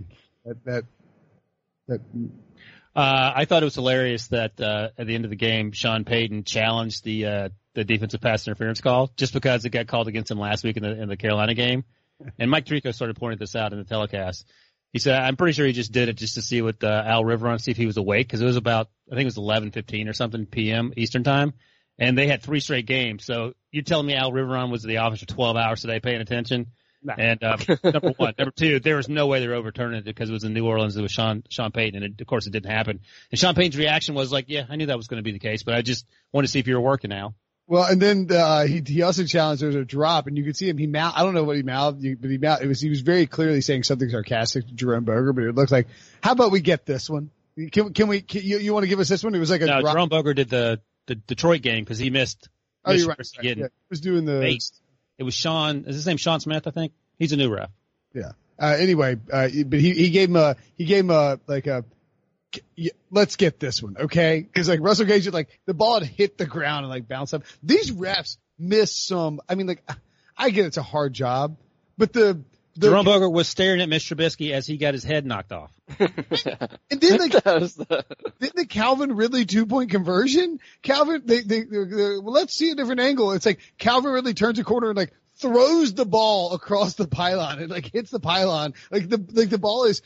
I thought it was hilarious that at the end of the game, Sean Payton challenged the defensive pass interference call just because it got called against him last week in the Carolina game. And Mike Tirico started pointing this out in the telecast. He said, "I'm pretty sure he just did it just to see what Al Riveron, see if he was awake, because it was about, I think it was 11:15 or something p.m. Eastern time, and they had 3 straight games. So you're telling me Al Riveron was in the office for 12 hours today paying attention?"
No.
And number 1. Number 2, there was no way they were overturning it because it was in New Orleans. It was Sean Payton, and of course it didn't happen. And Sean Payton's reaction was like, "Yeah, I knew that was going to be the case, but I just wanted to see if you were working now."
Well, and then he also challenged there was a drop, and you could see him. I don't know what he mouthed, but he was very clearly saying something sarcastic to Jerome Boger. But it looked like, how about we get this one? Can you want to give us this one? It was like a drop.
Jerome Boger did the Detroit game because he missed.
Oh, you're right. Yeah, he was doing the.
It was Sean. Is his name Sean Smith? I think he's a new ref.
Yeah. Anyway, but he gave him a let's get this one, okay? Because like Russell Gage, like the ball had hit the ground and like bounced up. These refs miss some. I mean, like I get it's a hard job, but
Jerome Boger was staring at Mr. Trubisky as he got his head knocked off.
And then didn't the Calvin Ridley 2-point conversion? Calvin, well, let's see a different angle. It's like Calvin Ridley turns a corner and like throws the ball across the pylon. It like hits the pylon. Like the ball is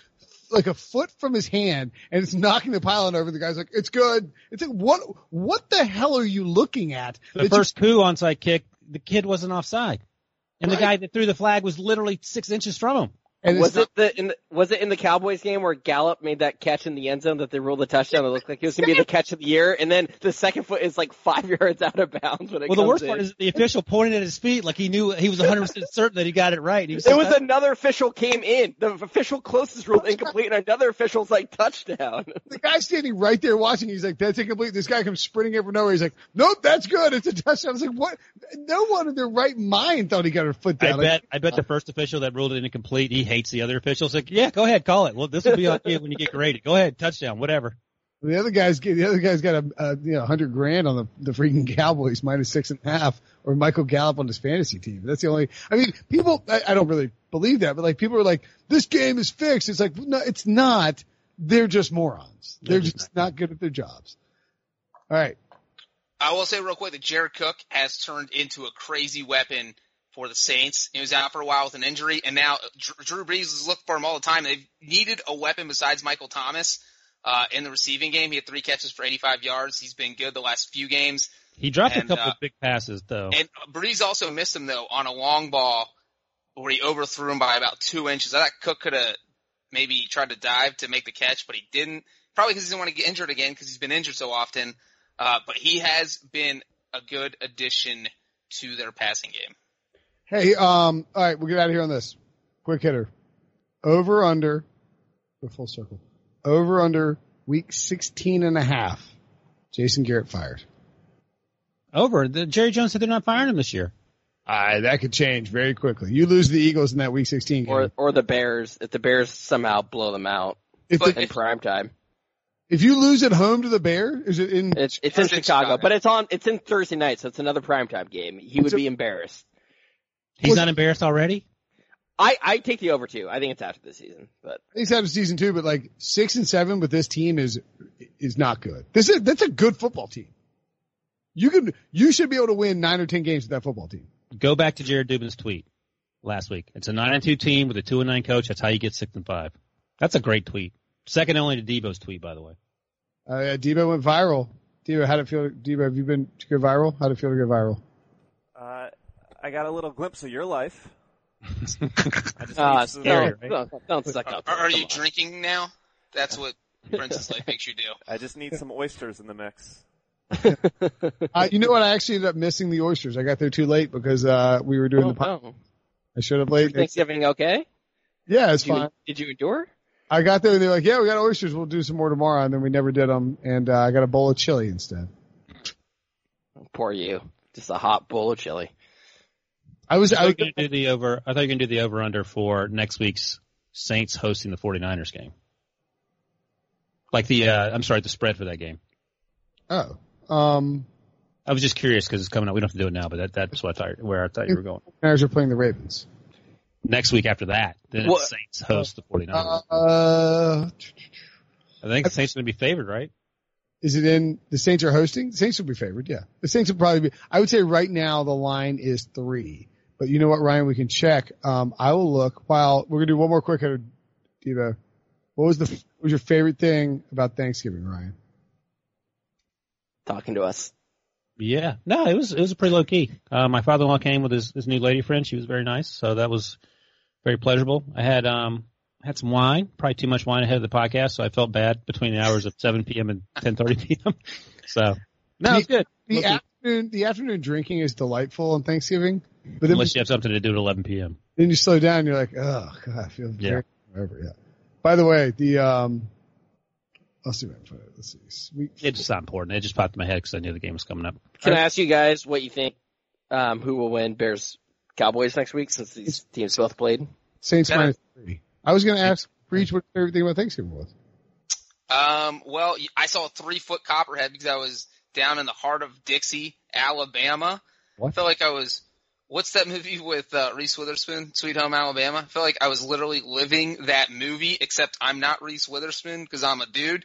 like a foot from his hand and it's knocking the pylon over. The guy's like, it's good. It's like, what the hell are you looking at?
The first coup onside kick, the kid wasn't offside. And the guy that threw the flag was literally 6 inches from him.
And was it in the Cowboys game where Gallup made that catch in the end zone that they ruled the touchdown? It looked like it was going to be the catch of the year, and then the second foot is like 5 yards out of bounds when it comes in.
Well, the worst part is the official pointed at his feet like he knew he was 100% certain that he got it right.
Another official came in. The official closest ruled incomplete, and another official's like touchdown.
The guy standing right there watching, he's like, that's incomplete. This guy comes sprinting over nowhere. He's like, nope, that's good. It's a touchdown. I was like, what? No one in their right mind thought he got her foot down.
I bet the first official that ruled it incomplete, he hates the other officials. Like, yeah, go ahead, call it. Well, this will be on you when you get graded. Go ahead, touchdown, whatever.
The other guy's got $100,000 on the freaking Cowboys -6.5, or Michael Gallup on his fantasy team. That's the only. I mean, people. I don't really believe that, but like people are like, this game is fixed. It's like, no, it's not. They're just morons. They're just not good at their jobs. All right.
I will say real quick that Jared Cook has turned into a crazy weapon for the Saints. He was out for a while with an injury, and now Drew Brees is looking for him all the time. They've needed a weapon besides Michael Thomas in the receiving game. He had 3 catches for 85 yards. He's been good the last few games.
He dropped a couple of big passes, though.
And Brees also missed him, though, on a long ball where he overthrew him by about 2 inches. I thought Cook could have maybe tried to dive to make the catch, but he didn't. Probably because he didn't want to get injured again because he's been injured so often. But he has been a good addition to their passing game.
Hey, all right, we'll get out of here on this. Quick hitter. Over, under, go full circle. Over, under, week 16.5. Jason Garrett fired.
Over. Jerry Jones said they're not firing him this year.
That could change very quickly. You lose the Eagles in that week 16 game.
Or the Bears, if the Bears somehow blow them out in prime time.
If you lose at home to the Bears, is it in?
It's in Chicago, but it's in Thursday night, so it's another primetime game. He would be embarrassed.
He's not embarrassed already?
I take the over too. I think it's after the season, but
he's after season 2. But like 6-7 with this team is not good. That's a good football team. You should be able to win 9 or 10 games with that football team.
Go back to Jared Dubin's tweet last week. It's a 9-2 team with a 2-9 coach. That's how you get 6-5. That's a great tweet. Second only to Debo's tweet, by the way.
Debo went viral. Debo, how'd it feel? Debo, have you been to go viral? How'd it feel to go viral?
I got a little glimpse of your life.
Scary, right? Don't suck up.
Are you drinking now? That's what Princess Life makes you do.
I just need some oysters in the mix.
You know what? I actually ended up missing the oysters. I got there too late because we were doing the podcast.
No.
I showed up late.
Thanksgiving okay?
Yeah, it's fine.
Did you endure?
I got there and they're like, yeah, we got oysters. We'll do some more tomorrow. And then we never did them. And I got a bowl of chili instead.
Poor you. Just a hot bowl of chili.
I thought you were going to do the over-under for next week's Saints hosting the 49ers game. Like the spread for that game.
Oh.
I was just curious because it's coming up. We don't have to do it now, but that's what I thought you were going.
49ers are playing the Ravens.
Next week after that, then the Saints host the 49ers. I think the Saints are going to be favored, right?
Is it in the Saints are hosting? The Saints will be favored, yeah. The Saints will probably be. I would say right now the line is 3. But you know what, Ryan? We can check. I will look. While we're gonna do one more quick hitter, Devo. What was your favorite thing about Thanksgiving, Ryan?
Talking to us.
Yeah. No, it was pretty low key. My father-in-law came with his new lady friend. She was very nice, so that was very pleasurable. I had some wine, probably too much wine ahead of the podcast, so I felt bad between the hours of 7 p.m. and 10:30 p.m. So no, it's good.
The afternoon drinking is delightful on Thanksgiving, but then
unless you have something to do at 11 p.m.
Then you slow down, and you're like, oh god, I feel very whatever. Yeah. By the way, I'll see what I can find. Let's see.
It's not important. It just popped in my head because I knew the game was coming up.
Can I ask you guys what you think? Who will win Bears Cowboys next week since these teams both played?
Saints -3. I was going to ask Breach what your favorite thing about Thanksgiving was.
Well, I saw a 3-foot copperhead because I was down in the heart of Dixie, Alabama.
What?
I felt like I was. What's that movie with Reese Witherspoon, Sweet Home Alabama? I felt like I was literally living that movie, except I'm not Reese Witherspoon because I'm a dude.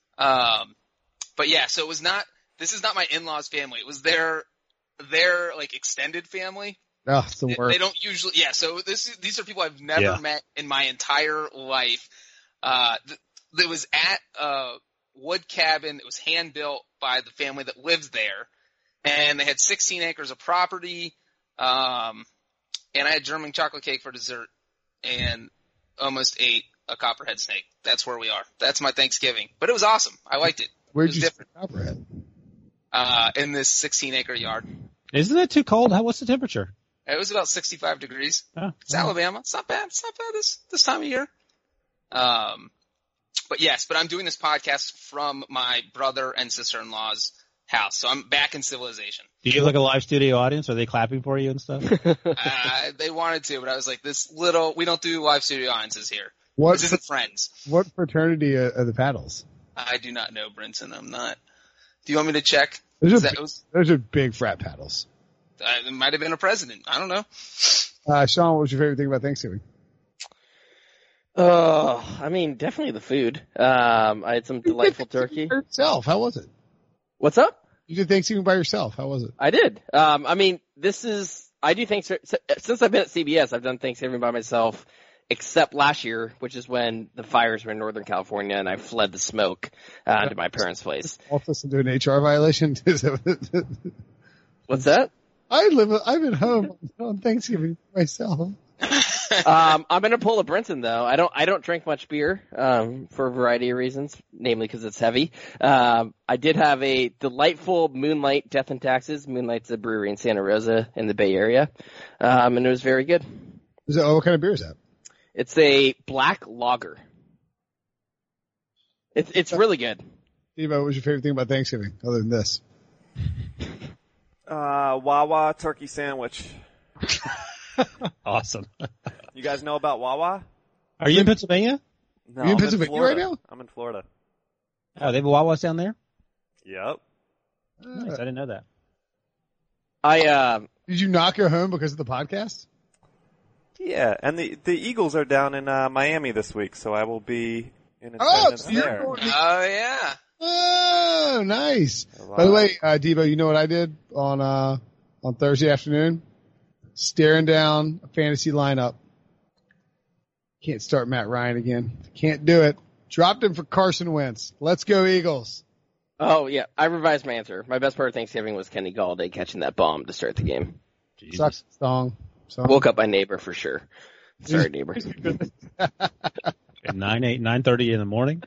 But yeah, so it was not. This is not my in-laws' family. It was their like extended family.
Oh, it's the worst.
They don't usually. Yeah, so these are people I've never met in my entire life. That was at a wood cabin that was hand built by the family that lives there, and they had 16 acres of property. And I had German chocolate cake for dessert, and almost ate a copperhead snake. That's where we are. That's my Thanksgiving, but it was awesome. I liked it.
Where'd
it was
you
different.
see copperhead?
In this 16-acre yard.
Isn't that too cold? What's the temperature?
It was about 65 degrees.
Oh,
it's Alabama. It's not bad. It's not bad this time of year. But I'm doing this podcast from my brother and sister-in-law's house, so I'm back in civilization.
Do you have like a live studio audience? Are they clapping for you and stuff?
They wanted to, but I was like, we don't do live studio audiences here. This isn't Friends.
What fraternity are the paddles?
I do not know, Brinson. I'm not. Do you want me to check?
Those are big frat paddles.
It might have been a president. I don't know.
Sean, what was your favorite thing about Thanksgiving?
I mean, definitely the food. I had some delightful turkey.
By yourself, how was it?
What's up?
You did Thanksgiving by yourself. How was it?
I did. I mean, I do Thanksgiving, since I've been at CBS, I've done Thanksgiving by myself, except last year, which is when the fires were in Northern California and I fled the smoke, to my parents' place.
Also do an HR violation?
What's that?
I'm at home on Thanksgiving myself.
I'm gonna pull a Brinson though. I don't drink much beer, for a variety of reasons, namely because it's heavy. I did have a delightful Moonlight Death and Taxes. Moonlight's a brewery in Santa Rosa in the Bay Area. And it was very good.
What kind of beer is that?
It's a black lager. It's really good.
Steve, what was your favorite thing about Thanksgiving other than this?
Wawa turkey sandwich.
Awesome.
You guys know about Wawa?
Are you in Pennsylvania?
No,
Are you in Pennsylvania right now?
I'm in Florida.
Oh, they have Wawas down there?
Yep.
Nice. I didn't know that.
Did you knock your home because of the podcast?
Yeah, and the Eagles are down in Miami this week, so I will be in attendance there.
Oh, yeah.
Oh, nice. By the way, Devo, you know what I did on Thursday afternoon? Staring down a fantasy lineup. Can't start Matt Ryan again. Can't do it. Dropped him for Carson Wentz. Let's go Eagles.
Oh, yeah. I revised my answer. My best part of Thanksgiving was Kenny Galladay catching that bomb to start the game.
Sucks. Song.
Woke up my neighbor for sure. Sorry, neighbor.
9:30 in the morning.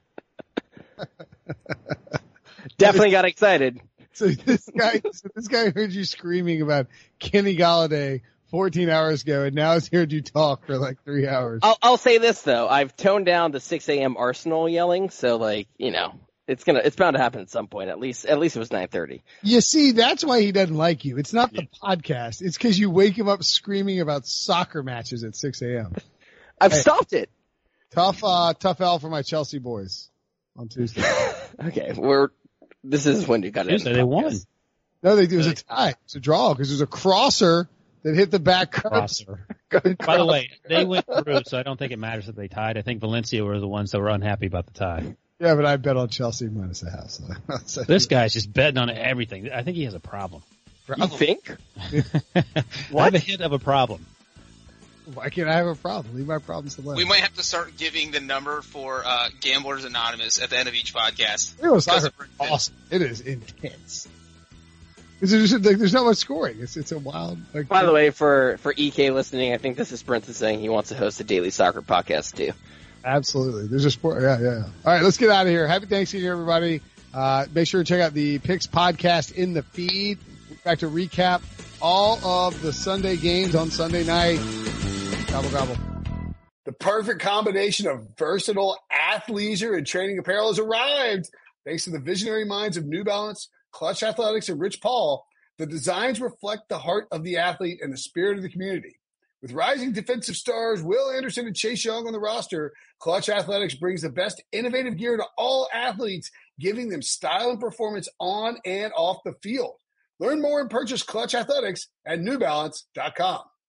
Definitely got excited.
So this guy heard you screaming about Kenny Galladay 14 hours ago, and now has heard you talk for like 3 hours.
I'll say this though, I've toned down the 6 a.m. Arsenal yelling, so like, it's bound to happen at some point. At least it was 9:30.
You see, that's why he doesn't like you. It's not the podcast. It's because you wake him up screaming about soccer matches at 6 a.m.
I've stopped it.
Tough L for my Chelsea boys on Tuesday.
Okay, this is when you got it.
Tuesday, they won.
No, it was a tie. It's a draw because there's a crosser that hit the back crosser.
By the way, they went through, so I don't think it matters that they tied. I think Valencia were the ones that were unhappy about the tie.
Yeah, but I bet on Chelsea minus a half. So.
This guy's just betting on everything. I think he has a problem.
You think?
I have a hint of a problem.
Why can't I have a problem? Leave my problems alone.
We might have to start giving the number for Gamblers Anonymous at the end of each podcast.
It was awesome. It is intense. There's not much scoring. It's a wild.
By the way, for EK listening, I think this is Brent saying he wants to host a daily soccer podcast too.
Absolutely. There's a sport. Yeah. All right, let's get out of here. Happy Thanksgiving, everybody. Make sure to check out the Picks podcast in the feed. We're back to recap all of the Sunday games on Sunday night. Gobble, gobble. The perfect combination of versatile athleisure and training apparel has arrived. Thanks to the visionary minds of New Balance, Clutch Athletics, and Rich Paul, the designs reflect the heart of the athlete and the spirit of the community. With rising defensive stars Will Anderson and Chase Young on the roster, Clutch Athletics brings the best innovative gear to all athletes, giving them style and performance on and off the field. Learn more and purchase Clutch Athletics at NewBalance.com.